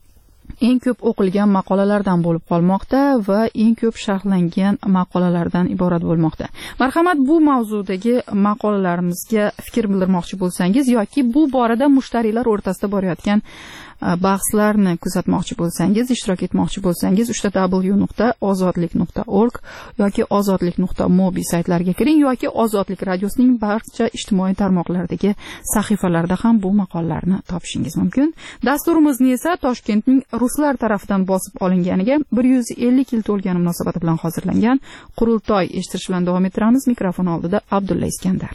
eng ko'p o'qilgan maqolalardan bo'lib qolmoqda va eng ko'p sharhlangan maqolalardan iborat bo'lmoqda. Marhamat, bu mavzudagi maqolalarimizga fikr bildirmoqchi bo'lsangiz yoki bu borada mushtariylar o'rtasida borayotgan bahslarni kuzatmoqchi bo'lsangiz, ishtirok etmoqchi bo'lsangiz, uchta w nuqta ozodlik nuqta org yoki ozodlik nuqta mobi saytlariga kiring yoki Ozodlik radiosining barcha ijtimoiy tarmoqlardagi sahifalarida ham bu maqolalarni topishingiz mumkin. Dasturimizni esa Toshkentning ruslar tarafidan bosib olinganiga bir yuz ellik yil to'lgani munosabati bilan hozirlangan qurultoy eshittirish bilan davom ettiramiz. Mikrofon oldida Abdulla Iskandar.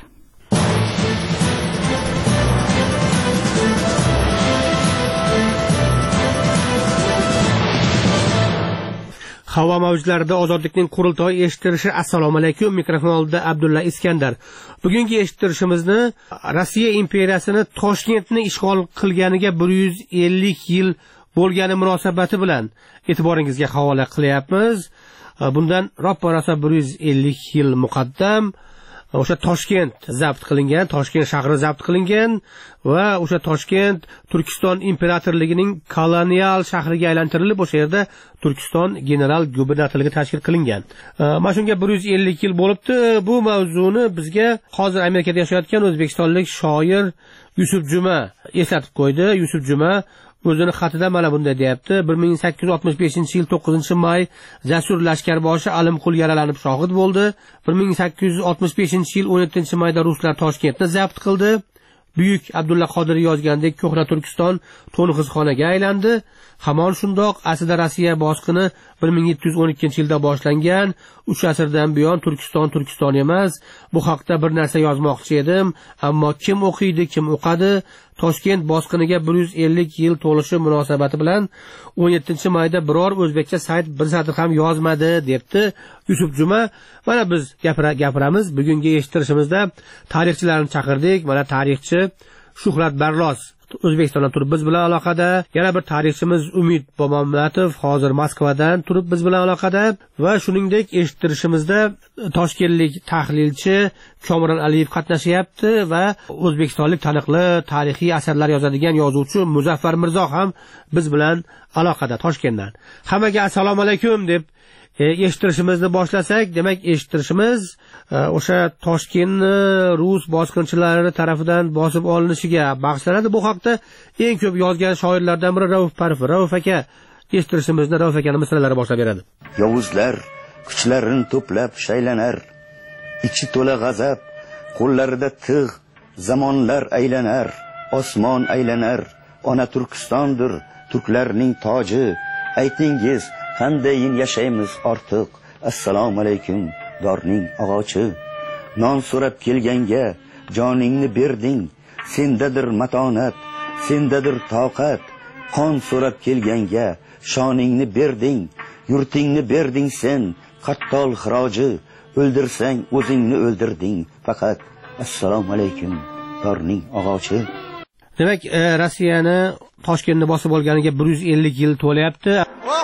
Havo mavjlarida ozodlikning qurultoyi eshittirishi. Assalomu alaykum. Mikrofon oldida Abdulla Iskandar. Bugungi eshittirishimizni Rossiya imperiyasini Toshkentni ishg'ol qilganiga bir yuz ellik yil bo'lgani munosabati bilan e'tiboringizga havola qilyapmiz. Bundan roppa-rosa bir yuz ellik yil muqaddam o'sha Toshkent zabt qilingan, Toshkent shahri zabt qilingan va o'sha Toshkent Turkiston imperatorligining kolonial shahriga aylantirilib, o'sha yerda Turkiston general gubernatorligi tashkil qilingan. Mana shunga bir yuz ellik yil bo'libdi. Bu mavzuni bizga hozir Amerikada yashayotgan o'zbekistonlik shoir Yusuf Juma eslatib qo'ydi. Yusuf Juma o'zini xatida mana bunday deyapti: bir ming sakkiz yuz oltmish beshinchi yil to'qqizinchi may jasur lashkarboshi Alimqul yaralanib shohid bo'ldi. bir ming sakkiz yuz oltmish beshinchi yil o'n yettinchi mayda ruslar Toshkentni zabt qildi. Buyuk Abdulla Qodiriy yozgandek ko'hna Turkiston to'ng'izxonaga aylandi. Hamon shundoq aslida Rossiya bosqini bir ming yetti yuz o'n ikkinchi yilda boshlangan. uch asrdan buyon Turkiston Turkiston emas. Bu haqda bir narsa yozmoqchi edim, ammo kim o'qiydi, kim o'qadi? Toshkent bosqiniga bir yuz ellik yil to'lishi munosabati bilan o'n yettinchi mayda biror o'zbekcha sayt bir satr ham yozmadi, debdi Yusuf Juma. Mana biz gapira gapiramiz. Bugungi eshittirishimizda tarixchilarni chaqirdik. Mana tarixchi Shuhrat Barlos O'zbekistondan turib biz bilan aloqada. Yana bir tarixchimiz Umid Bobomatov hozir Moskvadan turib biz bilan aloqada va shuningdek eshittirishimizda toshkentlik tahlilchi Komron Aliyev qatnashyapti va o'zbekistonlik taniqli tarixiy asarlar yozadigan yozuvchi Muzaffar Mirzo ham biz bilan aloqada Toshkentdan. Hammaga assalomu alaykum deb eshittirishimizni boshlasak, demak eshittirishimiz o'sha Toshkentni rus bosqinchilari tarafidan bosib olinishiga bag'ishlanadi. Bu haqda eng ko'p yozgan shoirlardan biri Rauf Parfi. Rauf aka eshittirishimizni Rauf akaning misralari boshlab beradi. Yovuzlar kuchlarini to'plab shaylanar, ichi to'la g'azab, qo'llarida tig', zamonlar aylanar, osmon aylanar, ona Turkistondir, turklarning toji. Aytingiz, qandayin yashaymiz ortiq? Assalomu alaykum, dorning og'ochi. Non so'rab kelganga joningni berding, sendadir matonat, sendadir toqat. Qon so'rab kelganga shoningni berding, yurtingni berding sen, qattol xiroji. O'ldirsang o'zingni o'ldirding faqat. Assalomu alaykum, dorning og'ochi. Demak, Rossiyani Toshkentni bosib olganiga bir yuz ellik yil to'layapti.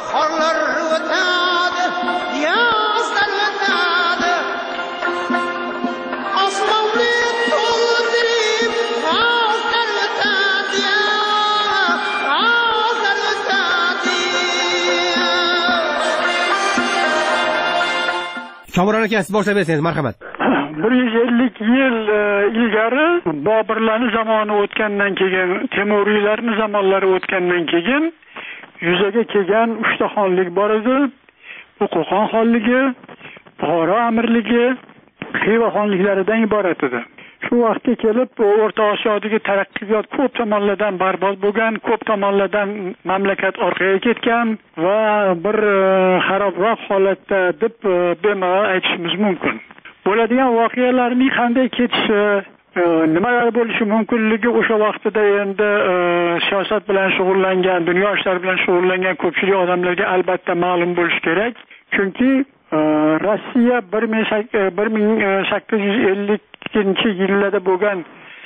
Komron aka, siz boshlab bersangiz, marhamat. bir yuz ellik yil ilgari Boburlarning zamoni o'tgandan keyin, Temuriylarning zamonlari o'tgandan keyin yuzaga kelgan uchta xonlik bor edi. Bu Qo'qon xonligi, Buxoro amirligi, Xiva xonliklaridan iborat edi. Shu vaqtga kelib O'rta Osiyodagi taraqqiyot ko'p tomonlardan barbod bo'lgan, ko'p tomonlardan mamlakat orqaga ketgan va bir xarobroq holatda deb bemalol aytishimiz mumkin. Bo'ladigan voqealarning qanday ketishi, nimalar bo'lishi mumkinligi o'sha vaqtida endi siyosat bilan shug'ullangan, dunyo ishlari bilan shug'ullangan ko'pchilik odamlarga albatta ma'lum bo'lishi kerak. Chunki Rossiya bir ming sakkiz yuz elliktinchi yillarda bo'lgan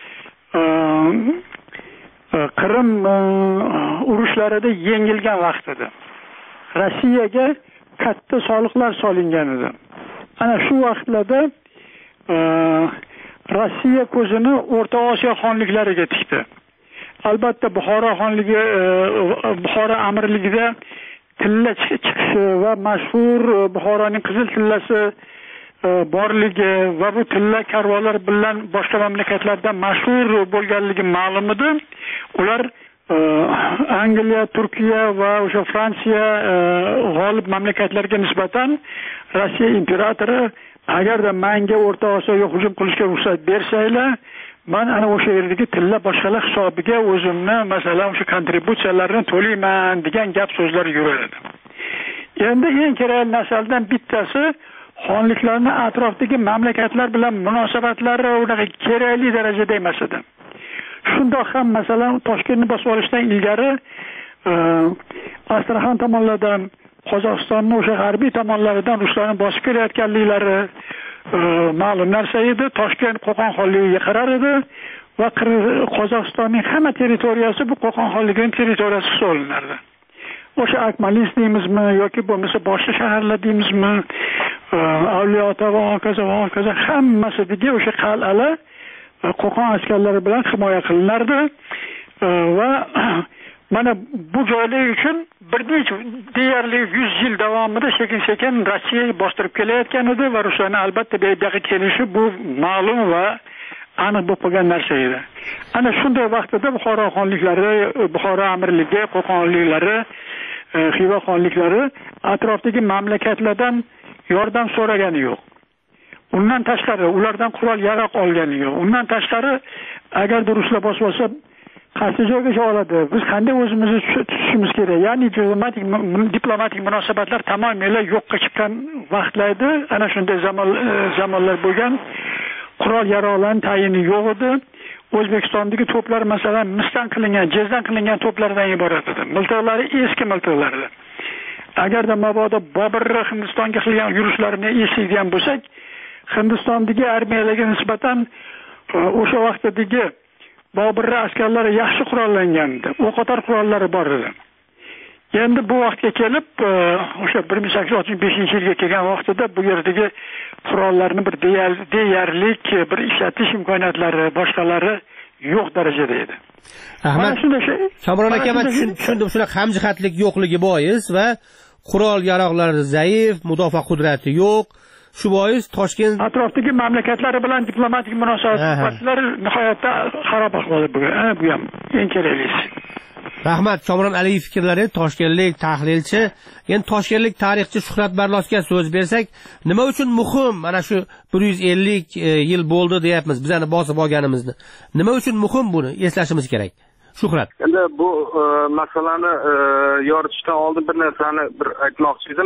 Qrim urushlarida yengilgan vaqt edi. Rossiyaga katta soliqlar solingan edi. Ana shu vaqtlarda Rossiya ko'zini O'rta Osiyo xonliklariga tikdi. albatta Buxoro xonligi, Buxoro amirligida tilla chiqishi va mashhur Buxoroning qizil tillasi borligi va bu tilla karvonlar bilan boshqa mamlakatlarda mashhur bo'lganligi ma'lum edi. Ular Angliya, Turkiya va o'sha Fransiya g'olib mamlakatlarga nisbatan Rossiya imperatori agarda menga O'rta Osiyoga hujum qilishga ruxsat bersanglar, men ana o'sha yerdagi tilla boshqalar hisobiga o'zimni, masalan, o'sha kontributsiyalarni to'layman degan gap so'zlar yuradi. Endi eng kerakli narsalardan bittasi xonliklarning atrofdagi mamlakatlar bilan munosabatlari unaqa kerakli darajada emas edi. Shundoq ham masalan Toshkentni bosib olishdan ilgari Astraxan tomonlaridan, Qozog'istonning o'sha g'arbiy tomonlaridan ruslarning bosib kelayotganliklari ma'lum narsa edi. Toshkent Qo'qon xonligiga qarar edi va Qozog'istonning hamma territoriyasi bu Qo'qon xonligining territoriyasi hisoblanardi. O'sha Akmalis deymizmi yoki bo'lmasa boshqa shaharlar deymizmi, Avliyota va hokazo va hokazo hammasidagi o'sha qal'alar Qo'qon askarlari bilan himoya qilinardi va mana bu joylar uchun bir necha deyarli yuz yil davomida sekin-sekin Rossiya bostirib kelayotgan edi va Ruslarning albatta bu yerga kelishi bu ma'lum va aniq bo'lib qolgan narsa edi. Ana shunday vaqtda Buxoro xonliklari, Buxoro amirligi, Qo'qon xonliklari, Xiva xonliklari atrofdagi mamlakatlardan yordam so'ragani yo'q. Undan tashqari ulardan qurol yarog' olgani yo'q. Undan tashqari agar ruslar bosib olsa qaysi joyga oladi? Biz qanday o'zimizni tutishimiz kerak? Ya'ni diplomatik diplomatik munosabatlar tamomila yo'qqa chiqqan vaqtlarda ana shunday zamon zamonlar bo'lgan. Qurol yarog'larning tayini yo'q edi. O'zbekistondagi to'plar masalan misdan qilingan, jezdan qilingan to'plardan iborat edi. Miltiqlari eski miltiqlar edi. Agarda mabodo Bobur Hindistonga qilgan yurishlarini eslaydigan bo'lsak, Hindistondagi armiyalarga nisbatan o'sha vaqtdagi Bobur askarlari yaxshi qurollangandi. O'qotar qurollari bor edi. Endi bu vaqtga kelib, o'sha bir ming sakkiz yuz o'ttiz beshinchi yilga kelgan vaqtida bu yerdagi qurollarni bir deyarlik bir ishlatish imkoniyatlari boshqalari yo'q darajada edi. Ahmad, Kamron aka, men tushundim, shunaqa hamjihatlik yo'qligi bois va qurol yaroqlari zaif, mudofaa qudrati yo'q. Shu bois Toshkent atrofdagi mamlakatlari bilan diplomatik munosabatlar nihoyatda xarob ahvolda bo'lgan. Bu ham eng keraklisi. Rahmat, Kamron Aliyev fikrlari, toshkentlik tahlilchi. Endi toshkentlik tarixchi Shuhrat Barlosga so'z bersak, nima uchun muhim mana shu bir yuz ellik yil bo'ldi deyapmiz bizani bosib olganimizni. Nima uchun muhim buni eslashimiz kerak? Shuhrat. Endi bu masalani yoritishdan oldin bir narsani bir aytmoqchi edim.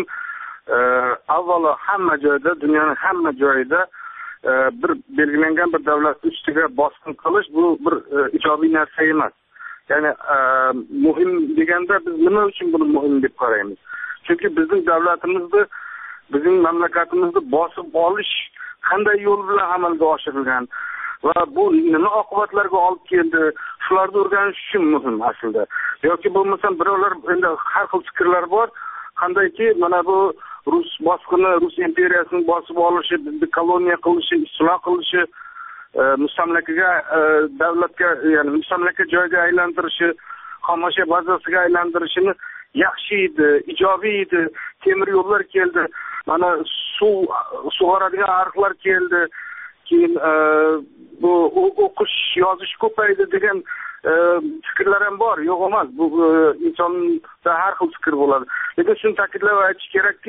Avvalo hamma joyda, dunyoning hamma joyida bir belgilangan bir davlat ustiga bosim qilish bu bir ijobiy narsa emas. Ya'ni muhim deganda biz nima uchun buni muhim deb qaraymiz? Chunki bizning davlatimizni, bizning mamlakatimizni bosib olish qanday yo'l bilan amalga oshirilgan va bu nima oqibatlarga olib keldi? Shularni o'rganish uchun muhim aslida. Yoki bo'lmasa birovlar endi har xil fikrlar bor. Qandayki mana bu Rus bosqini, Rus imperiyasini bosib olishi, bizni koloniya qilishi, istilo qilishi, mustamlakaga davlatga, ya'ni mustamlaka joyga aylantirishi, xomashyo bazasiga aylantirishini yaxshi edi, ijobiy edi. Temir yo'llar keldi, mana suv sug'oradigan ariqlar keldi, keyin bu o'qish, yozish ko'paydi degan fikrlar ham bor, yo'q emas. Bu insonda har xil fikr bo'ladi. Lekin shuni ta'kidlab aytish kerakki,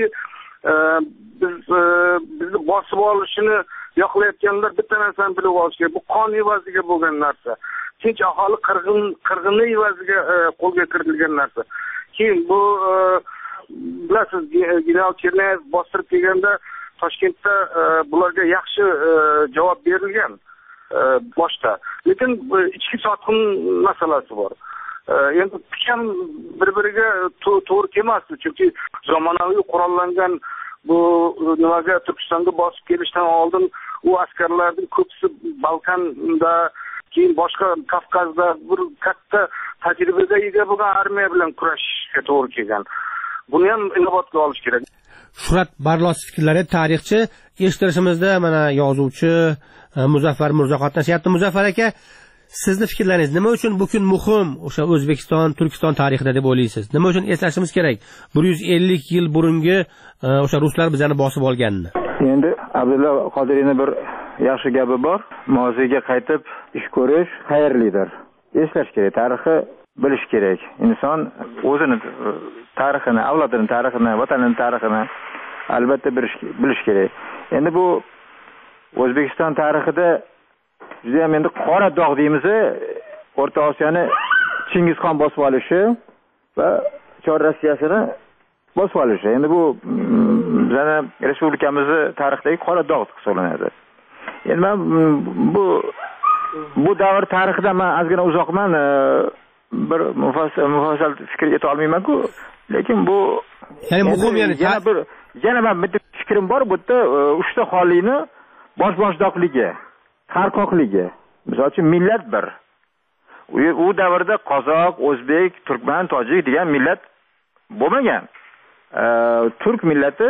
biz bizni bosib olishini yoqlayotganlar bitta narsani bilib olish kerak. Bu qon evaziga bo'lgan narsa. Tinch aholi qirg'in qirg'inlik evaziga qo'lga kiritilgan narsa. Keyin bu bilasiz, general Chernayev bostirib kelganda Toshkentda bularga yaxshi javob berilgan boshda. Lekin ichki sotqin masalasi bor. Endi ham bir-biriga to'g'ri kelmasdi, chunki zamonaviy qurollangan bu nimaga Turkistonga bosib kelishdan oldin u askarlarning ko'pisi Balkanda, keyin boshqa Kavkazda bir katta tajribaga ega bo'lgan armiya bilan kurashishga to'g'ri kelgan. Buni ham inobatga olish kerak. Shuhrat Barlos fikrlari, tarixchi. Eshittirishimizda mana yozuvchi Muzaffar Mirzo qatnashyapti. Muzaffar aka, sizni fikrlaringiz nima uchun bu kun muhim o'sha O'zbekiston, Turkiston tarixida deb o'ylaysiz? Nima uchun eslashimiz kerak bir yuz ellik yil burungi o'sha ruslar bizani bosib olganini? Endi Abdulla Qodiriyning bir yaxshi gapi bor. Moziga qaytib ish ko'rish xayrlidir. Eslash kerak, tarixni bilish kerak. Inson o'zini tarixini, avlodining tarixini, vatanining tarixini albatta bilish kerak. Endi bu O'zbekiston tarixida juda ham endi qora dog' deymiz, O'rta Osiyoni Chingizxon bosib olishi va Chor Rossiyasini bosib olishi. Endi bu bizning respublikamizning tarixidagi qora dog' hisoblanadi. Endi men bu bu davr tarixidan men ozgina uzoqman, bir mufassal fikr eta olmayman-ku, lekin bu ya'ni muhim, ya'ni yana bir yana men bitta fikrim bor, bu yerda uchta xonlikni bosh-boshdoqligi, harqoqligi. Misol uchun millat bir. U davrda qozoq, o'zbek, turkman, tojik degan millat bo'lmagan. Turk millati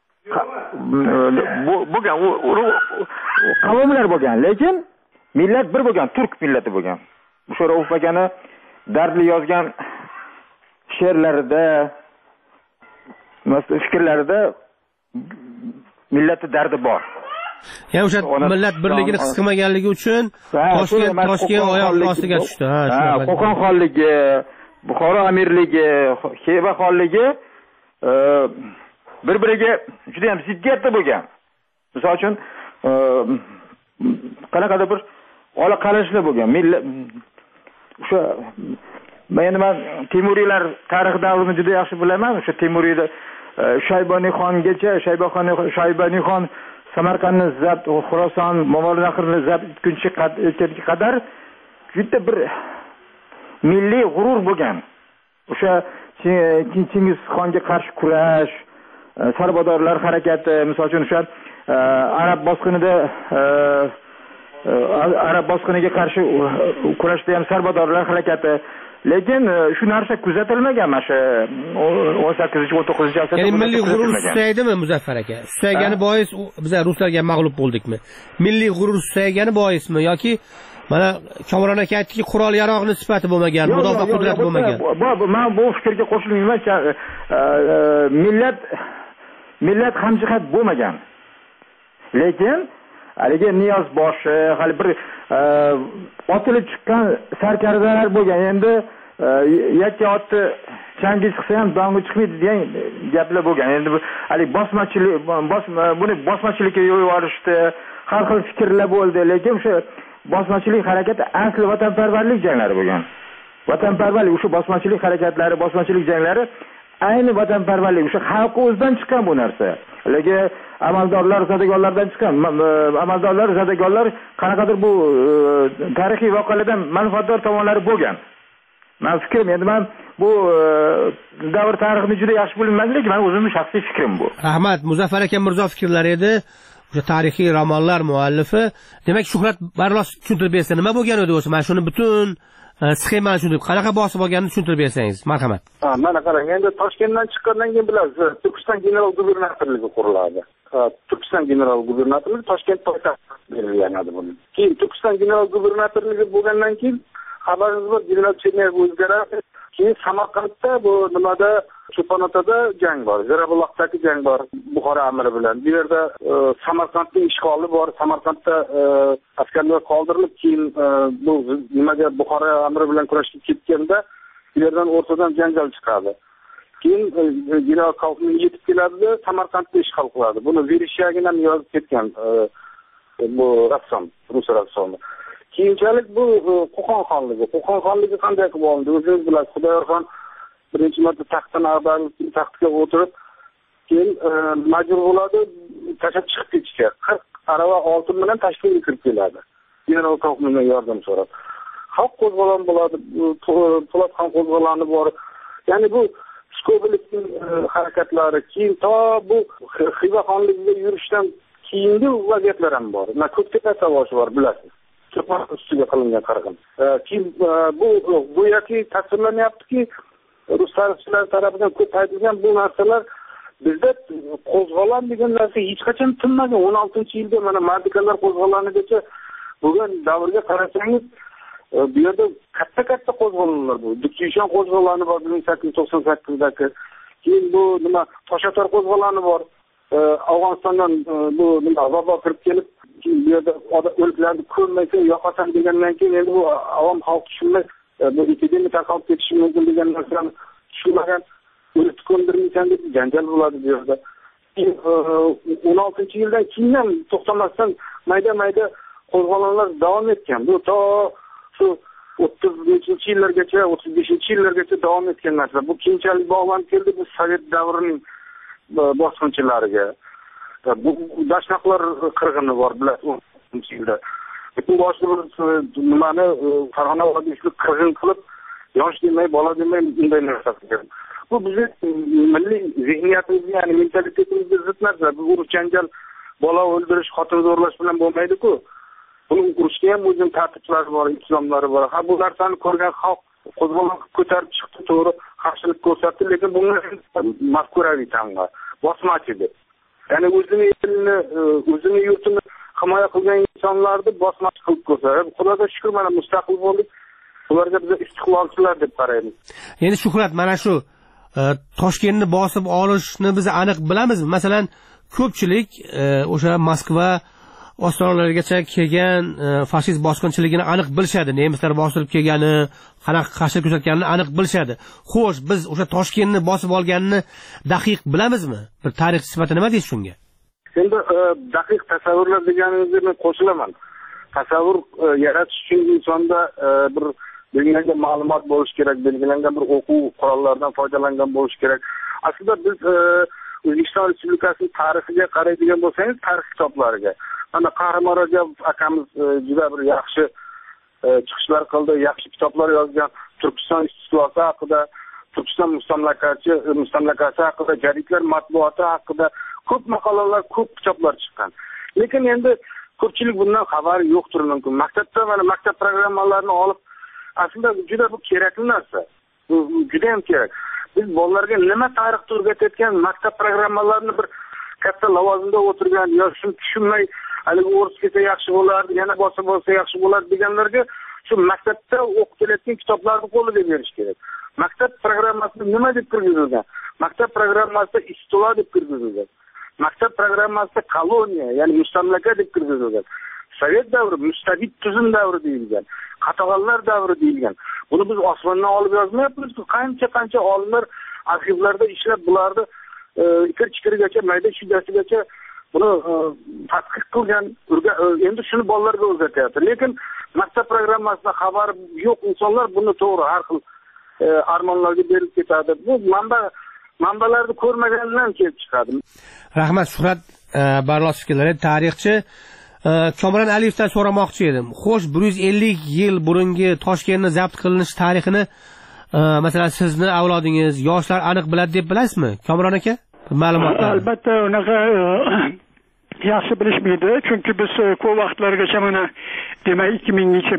bo'lgan, qavmlar bo'lgan, lekin millat bir bo'lgan, turk millati bo'lgan. O'sha Rauf akani dardli yozgan she'rlarida, fikrlarida millatning dardi bor. Ya'ni o'sha millat birligini his qilmaganligi uchun Toshkent Toshkent oyoq ostiga tushdi. Ha, Qo'qon xonligi, Buxoro amirligi, Xiva xonligi bir-biriga juda ham ziddiyatda bo'lgan. Misol uchun qanaqadir bir ola qarashlar bo'lgan. O'sha men men Temuriylar tarix davrini juda yaxshi bilaman. O'sha Temuriyda Shayboniy xongacha, Shaybonxon Shayboniy xon Samarqandni zabt, Xorason, Mo'g'ullarni zabt etgunga qadar juda bir milliy g'urur bo'lgan. O'sha Chingizxonga qarshi kurash, Sarbodorlar harakati, misol uchun o'sha arab bosqinida arab bosqiniga qarshi kurashda ham Sarbodorlar harakati. Lekin shu narsa kuzatilmagan mana shu o'n sakkizinchi o'n to'qqizinchi asrda. Ya'ni milliy g'urur sustaydimi Muzaffar aka? Sustaygani bois biz ruslarga mag'lub bo'ldikmi? Milliy g'urur sustaygani boismi yoki mana Komron aka aytdiki, qurol yarog'ni sifati bo'lmagan, mudofaa qudrati bo'lmagan. Men bu fikrga qo'shilmayman. Millat millat hamjihat bo'lmagan. Lekin haligi Niyoz boshi, hali bir otilib chiqqan sarkardalar bo'lgan. Endi yakka otni changi chiqsa ham dongi chiqmaydi degan gaplar bo'lgan. Endi bu haligi bosmachilik, buni bosmachilikka yo'l olishdi, har xil fikrlar bo'ldi. Lekin o'sha bosmachilik harakati asli vatanparvarlik janglari bo'lgan. Vatanparvarlik, o'sha bosmachilik harakatlari, bosmachilik janglari ayni vatanparvarlik, o'sha xalq o'zidan chiqqan bu narsa. Lekin amaldorlar, zodagonlardan chiqqan. Amaldorlar, zodagonlar qanaqadir bu tarixiy voqealardan manfaatdor tomonlari bo'lgan. Men fikrim, endi men bu davr tarixini juda yaxshi bilmayman, lekin men o'zimning shaxsiy fikrim bu. Rahmat, Muzaffar aka Mirzo fikrlari edi. O'sha tarixiy romanlar muallifi. Demak, Shuhrat Barlos tushuntirib bersa nima bo'lgan edi o'zi? Men shuni butun sxemani tushuntirib, qanaqa bosib olganini tushuntirib bersangiz, marhamat. Ha, mana qarang, endi Toshkentdan chiqqandan keyin bilasiz, Turkiston general gubernatorligi quriladi. Turkiston general gubernatorligi Toshkent poytaxti berilgan edi buni. Keyin Turkiston general gubernatorligi bo'lgandan keyin xabaringiz bor, general Cherneyev o'zgaradi. Keyin Samarqandda bu nimada Cho'ponotada jang bor, Zirabuloqdagi jang bor Buxoro amiri bilan. Bu yerda Samarqandning ishg'oli bor, Samarqandda askarlar qoldirilib, keyin bu nimaga Buxoro amiri bilan kurashga ketganda bu yerdan o'rtadan janjal chiqadi. Keyin general Kaufman yetib keladi, Samarqandni ishg'ol qiladi. Buni Vereshchagin ham yozib ketgan bu rassom, rus rassomi. Keyinchalik bu Qo'qon xonligi, Qo'qon xonligi qanday qilib olindi? O'zingiz bilasiz, Xudoyorxon birinchi marta taxtdan ag'darilib, taxtga o'tirib, keyin majbur bo'ladi tashlab chiqib ketishga. qirq arava oltin bilan Toshkentga kirib keladi. General Kaufmandan yordam so'rab. Xalq qo'zg'olon bo'ladi, Po'lat ham qo'zg'oloni bor. Ya'ni bu Pskobelikning harakatlari, keyin to bu Xiva xonligiga yurishdan keyingi vaziyatlar ham bor. Mana Ko'ktepa savoshi bor, bilasiz. Cho'pon ustiga qilingan qirg'in. Keyin bu go'yoki tasvirlanyaptiki, rus tarixchilar tomonidan ko'p aytilgan bu narsalar bizda qo'zg'olon degan narsa hech qachon tinmagan. o'n oltinchi yilda mana Mardikalar qo'zg'olonigacha bo'lgan davrga qarasangiz, bu yerda katta katta qo'zg'olonlar bu. Dukchishon qo'zg'oloni bor ming sakkiz yuz to'qson sakkizda. Keyin bu nima Toshator qo'zg'oloni bor. Afg'onistondan bu nima vabo kirib kelib, bu yerda o'liklarni ko'rmaysan, yo'qotasan degandan keyin endi bu avom xalq tushunmay, bu epidemiya tarqalib ketishi mumkin degan narsani tushunmagan, o'lik ko'ndirmaysan deb janjal bo'ladi bu yerda. o'n oltinchi yildan keyin ham to'xtamasdan mayda-mayda qo'zg'olonlar davom etgan. Bu to shu o'ttiz beshinchi yillargacha, o'ttiz beshinchi yillargacha davom etgan narsa. Bu keyinchalik bog'lanib keldi bu Sovet davrining bosqinchilariga. Bu dashnoqlar qirg'ini bor, bilasiz, o'ttizinchi yilda. Butun boshli bir nimani Farg'ona vodiysida qirg'in qilib, yosh demay, bola demay bunday narsa qilgan. Bu bizning milliy zehniyatimizga, ya'ni mentalitetimizga zid narsa. Bu urush janjal, bola o'ldirish, xotin zo'rlash bilan bo'lmaydi-ku. Buni urushga ham o'zining tartiblari bor, islomlari bor. Ha, bu narsani ko'rgan xalq qo'zg'olon ko'tarib chiqdi, to'g'ri, qarshilik ko'rsatdi, lekin bunga mafkuraviy tamg'a, bosmachi deb. Ya'ni o'zini elini, o'zini yurtini himoya qilgan insonlarni bosmachi qilib ko'rsatdi. Xudoga shukr, mana mustaqil bo'ldik. Ularga biz istiqlolchilar deb qaraymiz. Endi Shuhrat, mana shu Toshkentni bosib olishni biz aniq bilamiz. Masalan, ko'pchilik o'sha Moskva ostonalarigacha kelgan fashist bosqinchiligini aniq bilishadi. Nemislar bosib kelgani, qanaqa qarshilik ko'rsatganini aniq bilishadi. Xo'sh, biz o'sha Toshkentni bosib olganini daqiq bilamizmi? Bir tarixchi sifatida nima deysiz shunga? Endi daqiq tasavvurlar deganingizga men qo'shilaman. Tasavvur yaratish uchun insonda bir belgilangan ma'lumot bo'lish kerak, belgilangan bir o'quv qurollaridan foydalangan bo'lish kerak. Aslida biz O'zbekiston Respublikasining tarixiga qaraydigan bo'lsangiz, tarix kitoblariga, mana Qahramon Rajabov akamiz juda bir yaxshi chiqishlar qildi, yaxshi kitoblar yozgan. Turkiston istiqlosi haqida, Turkiston mustamlakachi, mustamlakasi haqida, jadidlar matbuoti haqida ko'p maqolalar, ko'p kitoblar chiqqan. Lekin endi ko'pchilik bundan xabari yo'qdir mumkin. Maktabda mana maktab programmalarini olib, aslida juda bu kerakli narsa. Bu juda ham kerak. Biz bolalarga nima tarixni o'rgatayotgan maktab programmalarini bir katta lavozimda o'tirgan yoki shuni tushunmay, haligi o'rs kelsa yaxshi bo'lardi, yana boshqa bo'lsa yaxshi bo'lardi deganlarga shu maktabda o'qitilayotgan kitoblarni qo'liga berish kerak. Maktab programmasida nima deb kirgizilgan? Maktab programmasida istilo deb kirgizilgan. Maktab programmasida koloniya, ya'ni mustamlaka deb kirgizilgan. Sovet davri, mustabid tuzum davri deyilgan. Qatag'onlar davri deyilgan. Buni biz osmondan olib yozmayapmiz. Qancha-qancha olimlar arxivlarda ishlab bularni ikir-chikirigacha, mayda shidasigacha buni tadqiq qilgan. Endi shuni bolalarga o'rgatyapti. Lekin maktab programmasida xabar yo'q insonlar buni to'g'ri har xil armonlarga berib ketadi. Bu manba manbalarni ko'rmagandan kelib chiqadi. Rahmat Shuhrat Barlosovga, tarixchi Komron Aliyevdan so'ramoqchi edim. Xo'sh, bir yuz ellik yil burungi Toshkentni zabt qilinish tarixini masalan sizni avlodingiz, yoshlar aniq biladi deb bilasizmi? Komron aka, ma'lumotlar. Albatta, unaqa yaxshi bilishmaydi, chunki biz ko'p vaqtlargacha mana demak ikki minginchi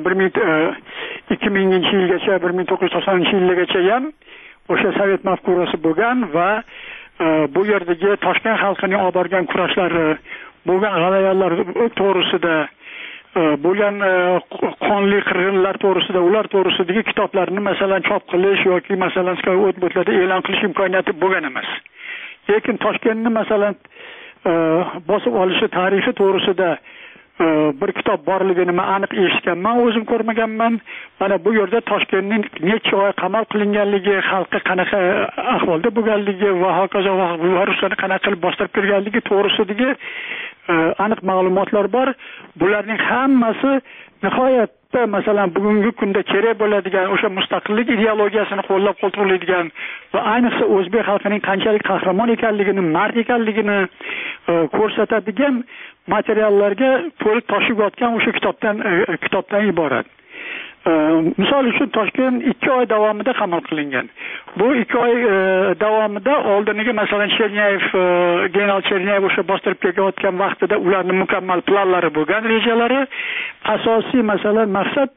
yilgacha, bir ming to'qqiz yuz to'qsoninchi yilgacha ham o'sha sovet mafkurasi bo'lgan va bu yerdagi Toshkent xalqining olib borgan kurashlari, bo'lgan g'alayalar to'g'risida, bo'lgan qonli qirg'inlar to'g'risida, ular to'g'risidagi kitoblarni masalan chop qilish yoki masalan o'tbotlarda e'lon qilish imkoniyati bo'lgan emas. Lekin Toshkentni masalan bosib olishi tarixi to'g'risida bir kitob borligini men aniq eshitganman, o'zim ko'rmaganman. Mana bu yerda Toshkentning necha oy qamal qilinganligi, xalqqa qanaqa ahvolda bo'lganligi va hokazo va ruslarni qanaqa qilib bostirib kirganligi to'g'risidagi aniq ma'lumotlar bor. Bularning hammasi nihoyatda masalan bugungi kunda kerak bo'ladigan o'sha mustaqillik ideologiyasini qo'llab-quvvatlaydigan va ayniqsa o'zbek xalqining qanchalik qahramon ekanligini, mard ekanligini ko'rsatadigan materiallarga to'lib toshib yotgan o'sha kitobdan kitobdan iborat. Misol uchun Toshkent ikki oy davomida qamal qilingan. Bu ikki oy davomida oldiniga masalan Chernyayev, general Chernyayev o'sha bostirib kelayotgan vaqtida ularning mukammal planlari bo'lgan, rejalari. Asosiy masalan maqsad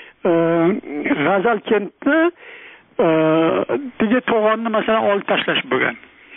G'azalkentni digi to'g'onni masalan olib tashlash bo'lgan.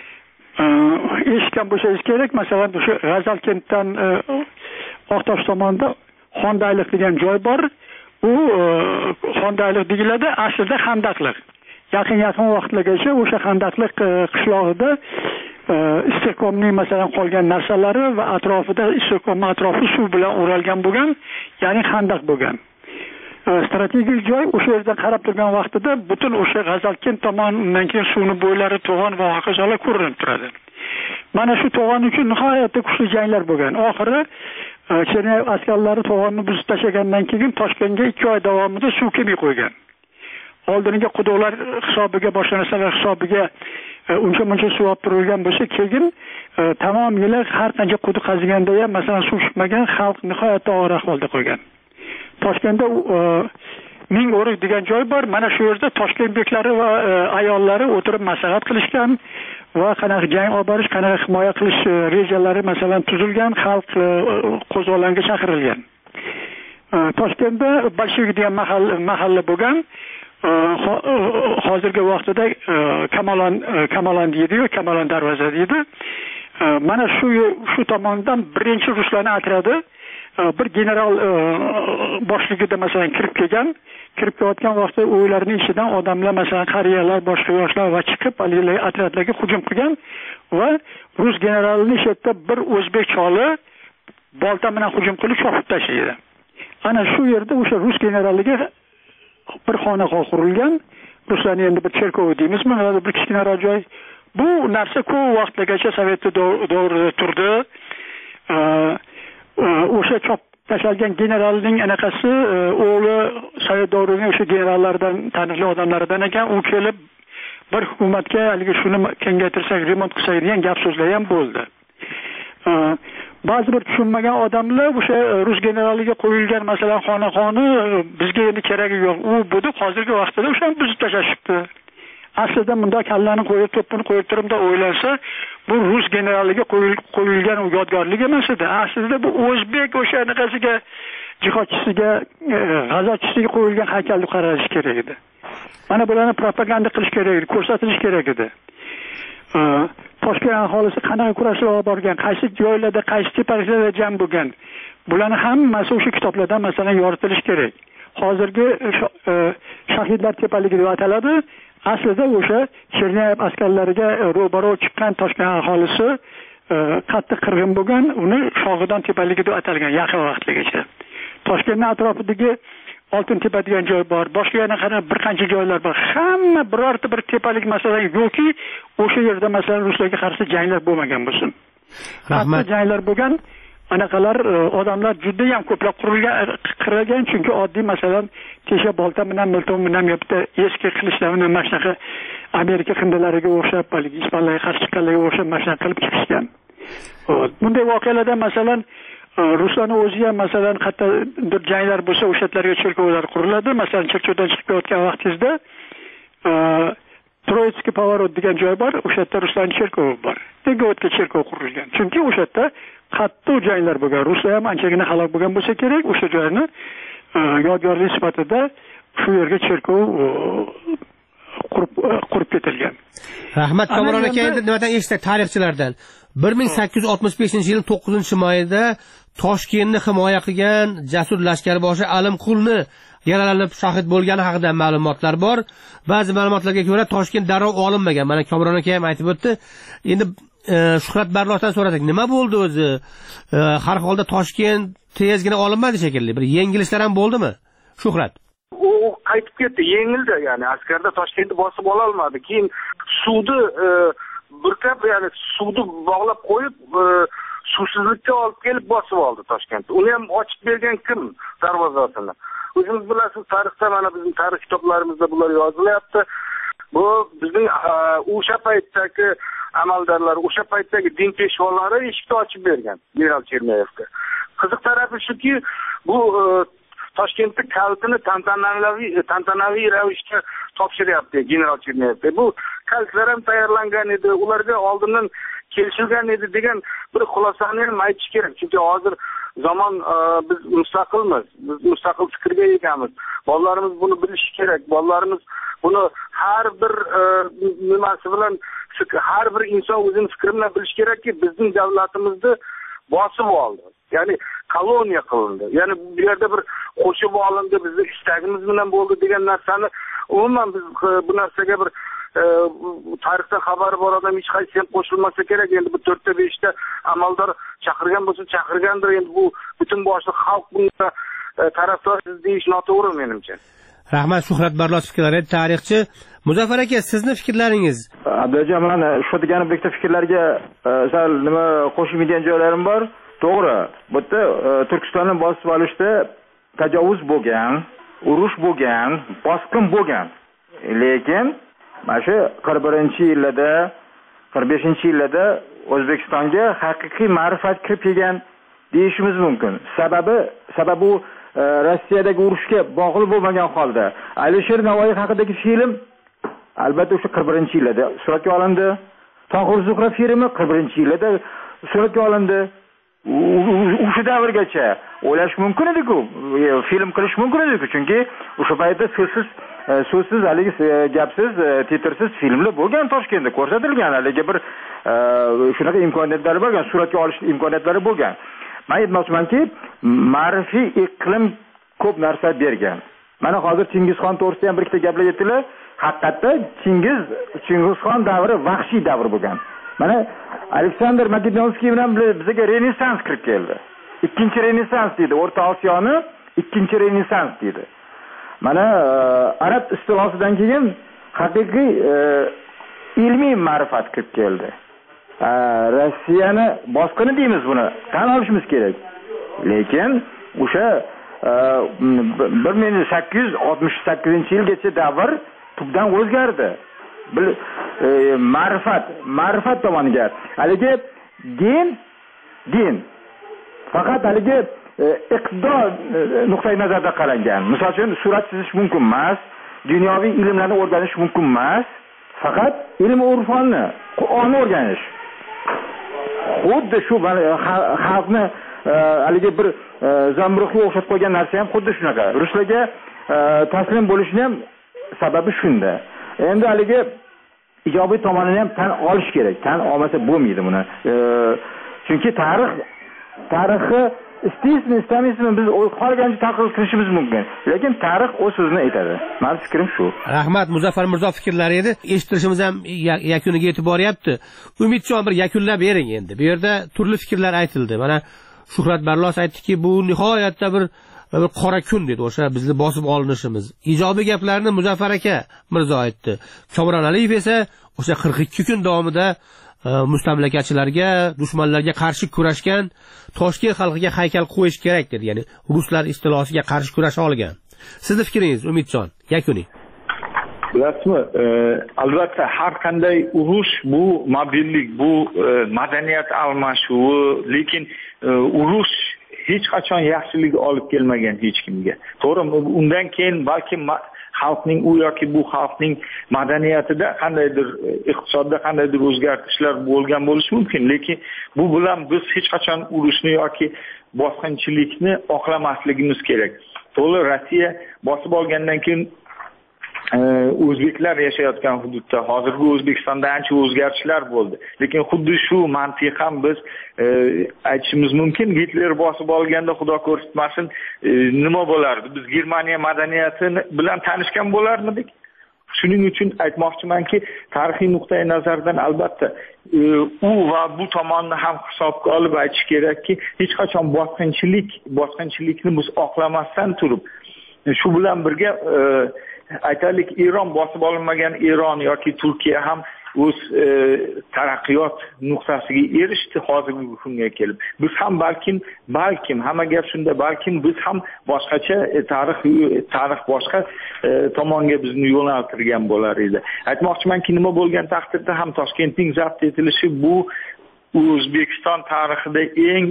Eshitgan bo'lsangiz kerak, masalan o'sha G'azalkentdan Oqtosh tomonda Xondayliq degan joy bor. u xondarlik deyiladi, aslida xandaqlik. Yaqin yaqin vaqtlargacha o'sha xandaqlik qishlog'ida istehkomning masalan qolgan narsalari va atrofida istehkom atrofi suv bilan o'ralgan bo'lgan, ya'ni xandaq bo'lgan. Strategik joy o'sha yerdan qarab turgan vaqtida butun o'sha G'azalkent tomonidan keyin suvni bo'ylari, to'g'on va hokazolar ko'rinib turadi. Mana shu to'g'on uchun nihoyatda kuchli janglar bo'lgan. Oxiri Cherniyev askarlari to'g'onni buzib tashlagandan keyin Toshkentga ikki oy davomida suv kelmay qo'ygan. Oldiniga quduqlar hisobiga, boshqa narsalar hisobiga uncha muncha suv olib turilgan bo'lsa, keyin tamomila har qancha quduq qaziganda ham masalan suv chiqmagan, xalq nihoyatda og'ir ahvolda qolgan. Toshkentda ming o'rik degan joy bor. Mana shu yerda Toshkent beklari va ayollari o'tirib maslahat qilishgan va qanaqa jang olib borish, qanaqa himoya qilish rejalari masalan tuzilgan, xalq qo'zg'olonga chaqirilgan. Toshkentda Bolshevik degan mahalla bo'lgan. Hozirgi vaqtda Kamolon Kamolon deydi, Kamolon darvoza deydi. Mana shu shu tomondan birinchi ruslarni atradi bir general boshligida masalan kirib kelgan, kirib kelayotgan vaqtda o'ylarining ichidan odamlar masalan qariyalar, boshqa yoshlar va chiqib alilar otradlarga hujum qilgan va rus generalining shetda bir o'zbek choli bolta bilan hujum qilib chopib tashlaydi. Ana shu yerda o'sha rus generaliga bir xonaqo qurilgan. Ruslarning endi bir cherkov deymizmi, mana bir kichkina joy. Bu narsa ko'p vaqtgacha Sovetda davrida turdi. O'sha chop tashalgan generalning anaqasi o'g'li Sovet davrining o'sha generallardan, taniqli odamlaridan ekan. U kelib bir hukumatga haligi shuni kengaytirsak, remont qilsak degan gap so'zlar ham bo'ldi. Ba'zi bir tushunmagan odamlar o'sha rus generaliga qo'yilgan masalan xonaqoni bizga endi keragi yo'q. U budi hozirgi vaqtda o'sha buzib tashlashibdi. Aslida bunda kallani qo'yib, to'pini qo'yib turibda o'ylansa, bu rus generaliga qo'yilgan yodgorlik emas edi. Aslida bu o'zbek o'sha anaqasiga, jihodchisiga, g'azotchisiga qo'yilgan haykalni qarash kerak edi. Mana bularni propaganda qilish kerak edi, ko'rsatish kerak edi. Toshkent aholisi qanaqa kurashlar olib borgan, qaysi joylarda, qaysi tepaliklarda jam bo'lgan. Bularni hammasi o'sha kitoblardan masalan yoritilish kerak. Hozirgi shahidlar tepaligi deb ataladi. Aslida o'sha Cherniyev askarlariga ro'baro chiqqan Toshkent aholisi qattiq qirg'in bo'lgan, uni Shohidon tepaligi deb atalgan yaqin vaqtgacha. Toshkentning atrofidagi Oltin tepa degan joy bor. Boshqa yana qana bir qancha joylar bor. Hamma birorta bir tepalik masalan yo'qki, o'sha yerda masalan ruslarga qarshi janglar bo'lmagan bo'lsin. Rahmat. Janglar bo'lgan, anaqalar odamlar juda ham ko'plab qurilgan, qirgan, chunki oddiy masalan tesha bolta bilan, milton bilan yapti, eski qilishlar bilan mashnaqa Amerika hindilariga o'xshab, balki ispanlarga qarshi chiqqanlarga o'xshab mashnaqa qilib chiqishgan. Bunday voqealarda masalan Ruslarning o'zi ham masalan qayerdir janglar bo'lsa, o'shatlarga cherkovlar quriladi. Masalan, cherkovdan chiqib ketayotgan vaqtingizda Troitsky Pavorot degan joy bor, o'sha yerda ruslarning cherkovi bor. Nega o'tga cherkov qurilgan? Chunki o'sha yerda qattiq janglar bo'lgan. Ruslar ham anchagina halok bo'lgan bo'lsa kerak, o'sha joyni yodgorlik sifatida shu yerga cherkov qurib qurib ketilgan. Rahmat Kamron aka, endi nimadan eshitdik tarixchilardan. bir ming sakkiz yuz oltmish beshinchi yil to'qqizinchi mayda Toshkentni himoya qilgan jasur lashkarboshi Alimqulni yaralanib shahid bo'lgani haqida ma'lumotlar bor. Ba'zi ma'lumotlarga ko'ra Toshkent darrov olinmagan. Mana Kamron aka ham aytib o'tdi. Endi Shuhrat Barlohdan so'rasak, nima bo'ldi o'zi? Har holda Toshkent tezgina olinmadi shekilli. Bir yengilishlar ham bo'ldimi? Shuhrat. U qaytib ketdi, yengildi, ya'ni askarda Toshkentni bosib ola olmadi. Keyin suvni burkab, ya'ni suvni bog'lab qo'yib, suvsizlikka olib kelib bosib oldi Toshkentni. Uni ham ochib bergan kim darvozasini? O'zingiz bilasiz, tarixda mana bizning tarix kitoblarimizda bular yozilyapti. Bu bizning o'sha paytdagi amaldorlar, o'sha paytdagi din peshvolari eshikni ochib bergan general Cherniyevga. Qiziq tarafi shuki, bu Toshkentda kaltini tantanaviy tantanaviy ravishda topshiryapti general Cherniyev. Bu kaltlar ham tayyorlangan edi, ularga oldindan kelishilgan edi degan bir xulosani ham aytish kerak. Chunki hozir zamon biz mustaqilmiz, biz mustaqil fikrga egamiz. Bolalarimiz buni bilishi kerak. Bolalarimiz buni har bir nimasi bilan, har bir inson o'zining fikri bilan bilishi kerakki, bizning davlatimizni bosib oldi. Ya'ni koloniya qilindi. Ya'ni bu yerda bir qo'shib olindi, bizning istagimiz bilan bo'ldi degan narsani umuman biz bu narsaga bir tarixdan xabari bor odam hech qaysi ham qo'shilmasa kerak. Endi bu to'rtta beshta amaldor chaqirgan bo'lsa chaqirgandir. Endi bu butun boshli xalq bunga tarafdorsiz deyish noto'g'ri menimcha. Rahmat Shuhrat Barlos fikrlari. Tarixchi Muzaffar aka, sizni fikrlaringiz? Abdullajon, men shu degan bitta fikrlarga sal nima qo'shilmaydigan joylarim bor. To'g'ri, bu yerda Turkistonni bosib olishda tajovuz bo'lgan, urush bo'lgan, bosqin bo'lgan. Lekin mana shu qirq birinchi yillarda, qirq beshinchi yillarda O'zbekistonga haqiqiy ma'rifat kirib kelgan deyishimiz mumkin. Sababi sababi u Rossiyadagi urushga bog'liq bo'lmagan holda Alisher Navoiy haqidagi film albatta o'sha qirq birinchi yillarda suratga olindi. Tohir Zuhra filmi qirq birinchi yillarda suratga olindi. O'sha davrgacha o'ylash mumkin edi-ku, film qilish mumkin edi-ku, chunki o'sha paytda so'zsiz so'zsiz haligi gapsiz, titrsiz filmlar bo'lgan, Toshkentda ko'rsatilgan, haligi bir shunaqa imkoniyatlari bo'lgan, suratga olish imkoniyatlari bo'lgan. Men aytmoqchimanki, ma'rifiy iqlim ko'p narsa bergan. Mana hozir Chingizxon to'g'risida ham bir ikkita gaplar aytdilar. Haqiqatda Chingiz Chingizxon davri vahshiy davr bo'lgan. Mana Aleksandr Makedonskiy bilan bizga Renessans kirib keldi. Ikkinchi Renessans deydi. O'rta Osiyoni ikkinchi Renessans deydi. Mana arab istilosidan keyin haqiqiy ilmiy ma'rifat kirib keldi. Rossiyani bosqini deymiz buni. Tan olishimiz kerak. Lekin o'sha bir ming sakkiz yuz oltmish sakkizinchi yilgacha davr tubdan o'zgardi. Bir ma'rifat, ma'rifat tomoniga. Haligi din, din faqat haligi iqtidor nuqtai nazarda qalangan. Misol uchun surat chizish mumkin emas, dunyoviy ilmlarni o'rganish mumkin emas, faqat ilm urfonni, Qur'onni o'rganish. Xuddi shu xalqni haligi bir zamburug'ga o'xshatib qo'ygan narsa ham xuddi shunaqa. Ruslarga taslim bo'lishni ham sababi shunda. Endi haligi ijobiy tomonini ham tan olish kerak. Tan olmasa bo'lmaydi buni. Chunki tarix tarixni istaysizmi, istamaysizmi biz qolgancha taqlid qilishimiz mumkin. Lekin tarix o'z so'zini aytadi. Mening fikrim shu. Rahmat Muzaffar Mirzo fikrlari edi. Eshittirishimiz ham yakuniga yetib boryapti. Umidjon bir yakunlab bering endi. Bu yerda turli fikrlar aytildi. Mana Shuhrat Barlos aytdiki, bu nihoyatda bir bir qora kun dedi, o'sha bizni bosib olinishimiz. Ijobiy gaplarni Muzaffar aka Mirzo aytdi. Komron Aliyev esa o'sha qirq ikki kun davomida mustamlakachilarga, dushmanlarga qarshi kurashgan, Toshkent xalqiga haykal qo'yish kerak dedi. Ya'ni ruslar istilosiga qarshi kurasha olgan. Sizning fikringiz Umidjon, yakuniy. Bilasizmi, albatta har qanday urush bu mobillik, bu madaniyat almashuvi, lekin urush hech qachon yaxshilik olib kelmagan hech kimga. To'g'rimi? Undan keyin balki xalqning u yoki bu xalqning madaniyatida qandaydir, iqtisodda qandaydir o'zgartishlar bo'lgan bo'lishi mumkin, lekin bu bilan biz hech qachon urushni yoki bosqinchilikni oqlamasligimiz kerak. To'g'ri, Rossiya bosib olgandan keyin o'zbeklar yashayotgan hududda hozirgi O'zbekistonda ancha o'zgarishlar bo'ldi. Lekin xuddi shu mantiq ham biz aytishimiz mumkin. Hitler bosib olganda xudo ko'rsatmasin nima bo'lardi? Biz Germaniya madaniyati bilan tanishgan bo'larmidik? Shuning uchun aytmoqchimanki, tarixiy nuqtai nazardan albatta u va bu tomonni ham hisobga olib aytish kerakki, hech qachon bosqinchilik, bosqinchilikni biz oqlamasdan turib, shu bilan birga aytaylik, Eron bosib olinmagan Eron yoki Turkiya ham o'z taraqqiyot nuqtasiga erishdi hozirgi kunga kelib. Biz ham balkim, balkim hamma gap shunda, balkim biz ham boshqacha tarix tarix boshqa tomonga bizni yo'naltirgan bo'lar edi. Aytmoqchimanki, nima bo'lgan taqdirda ham Toshkentning zabt etilishi bu O'zbekiston tarixida eng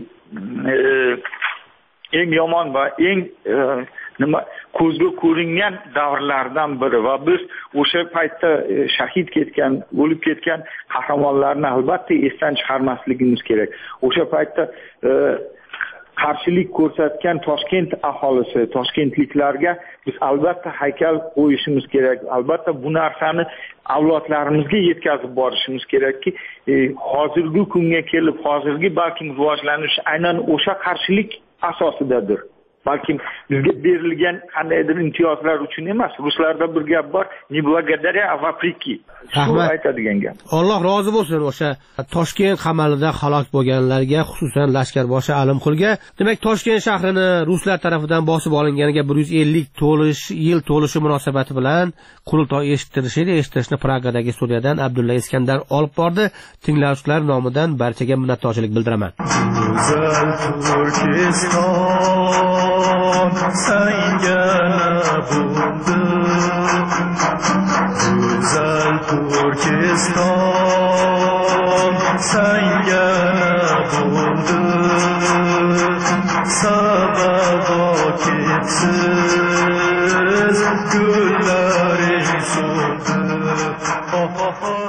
eng yomon va eng nima ko'zga ko'ringan davrlardan biri va biz o'sha paytda shahid ketgan, o'lib ketgan qahramonlarni albatta esdan chiqarmasligimiz kerak. O'sha paytda qarshilik ko'rsatgan Toshkent aholisi, toshkentliklarga biz albatta haykal qo'yishimiz kerak. Albatta bu narsani avlodlarimizga yetkazib borishimiz kerakki, e, hozirgi kunga kelib, hozirgi balkim rivojlanish aynan o'sha qarshilik asosidadir. Balkim bizga berilgan qandaydir imtiyozlar uchun emas. Ruslarda bir gap bor, "Не благодаря, а вопреки". Shu aytadigan gap. Alloh rozi bo'lsin o'sha Toshkent qamalida halok bo'lganlarga, xususan lashkarboshi Alimqulga. Demak, Toshkent shahrini ruslar tomonidan bosib olinganiga bir yuz ellik to'lish yil to'lishi munosabati bilan qurultoy eshittirish edi. Eshittirishni Pragadagi studiyadan Abdulla Iskandar olib bordi. Tinglovchilar nomidan barchaga minnatdorchilik bildiraman. Güzel Türkistan sengana buldu, sabah vakitsiz güllerin soldu.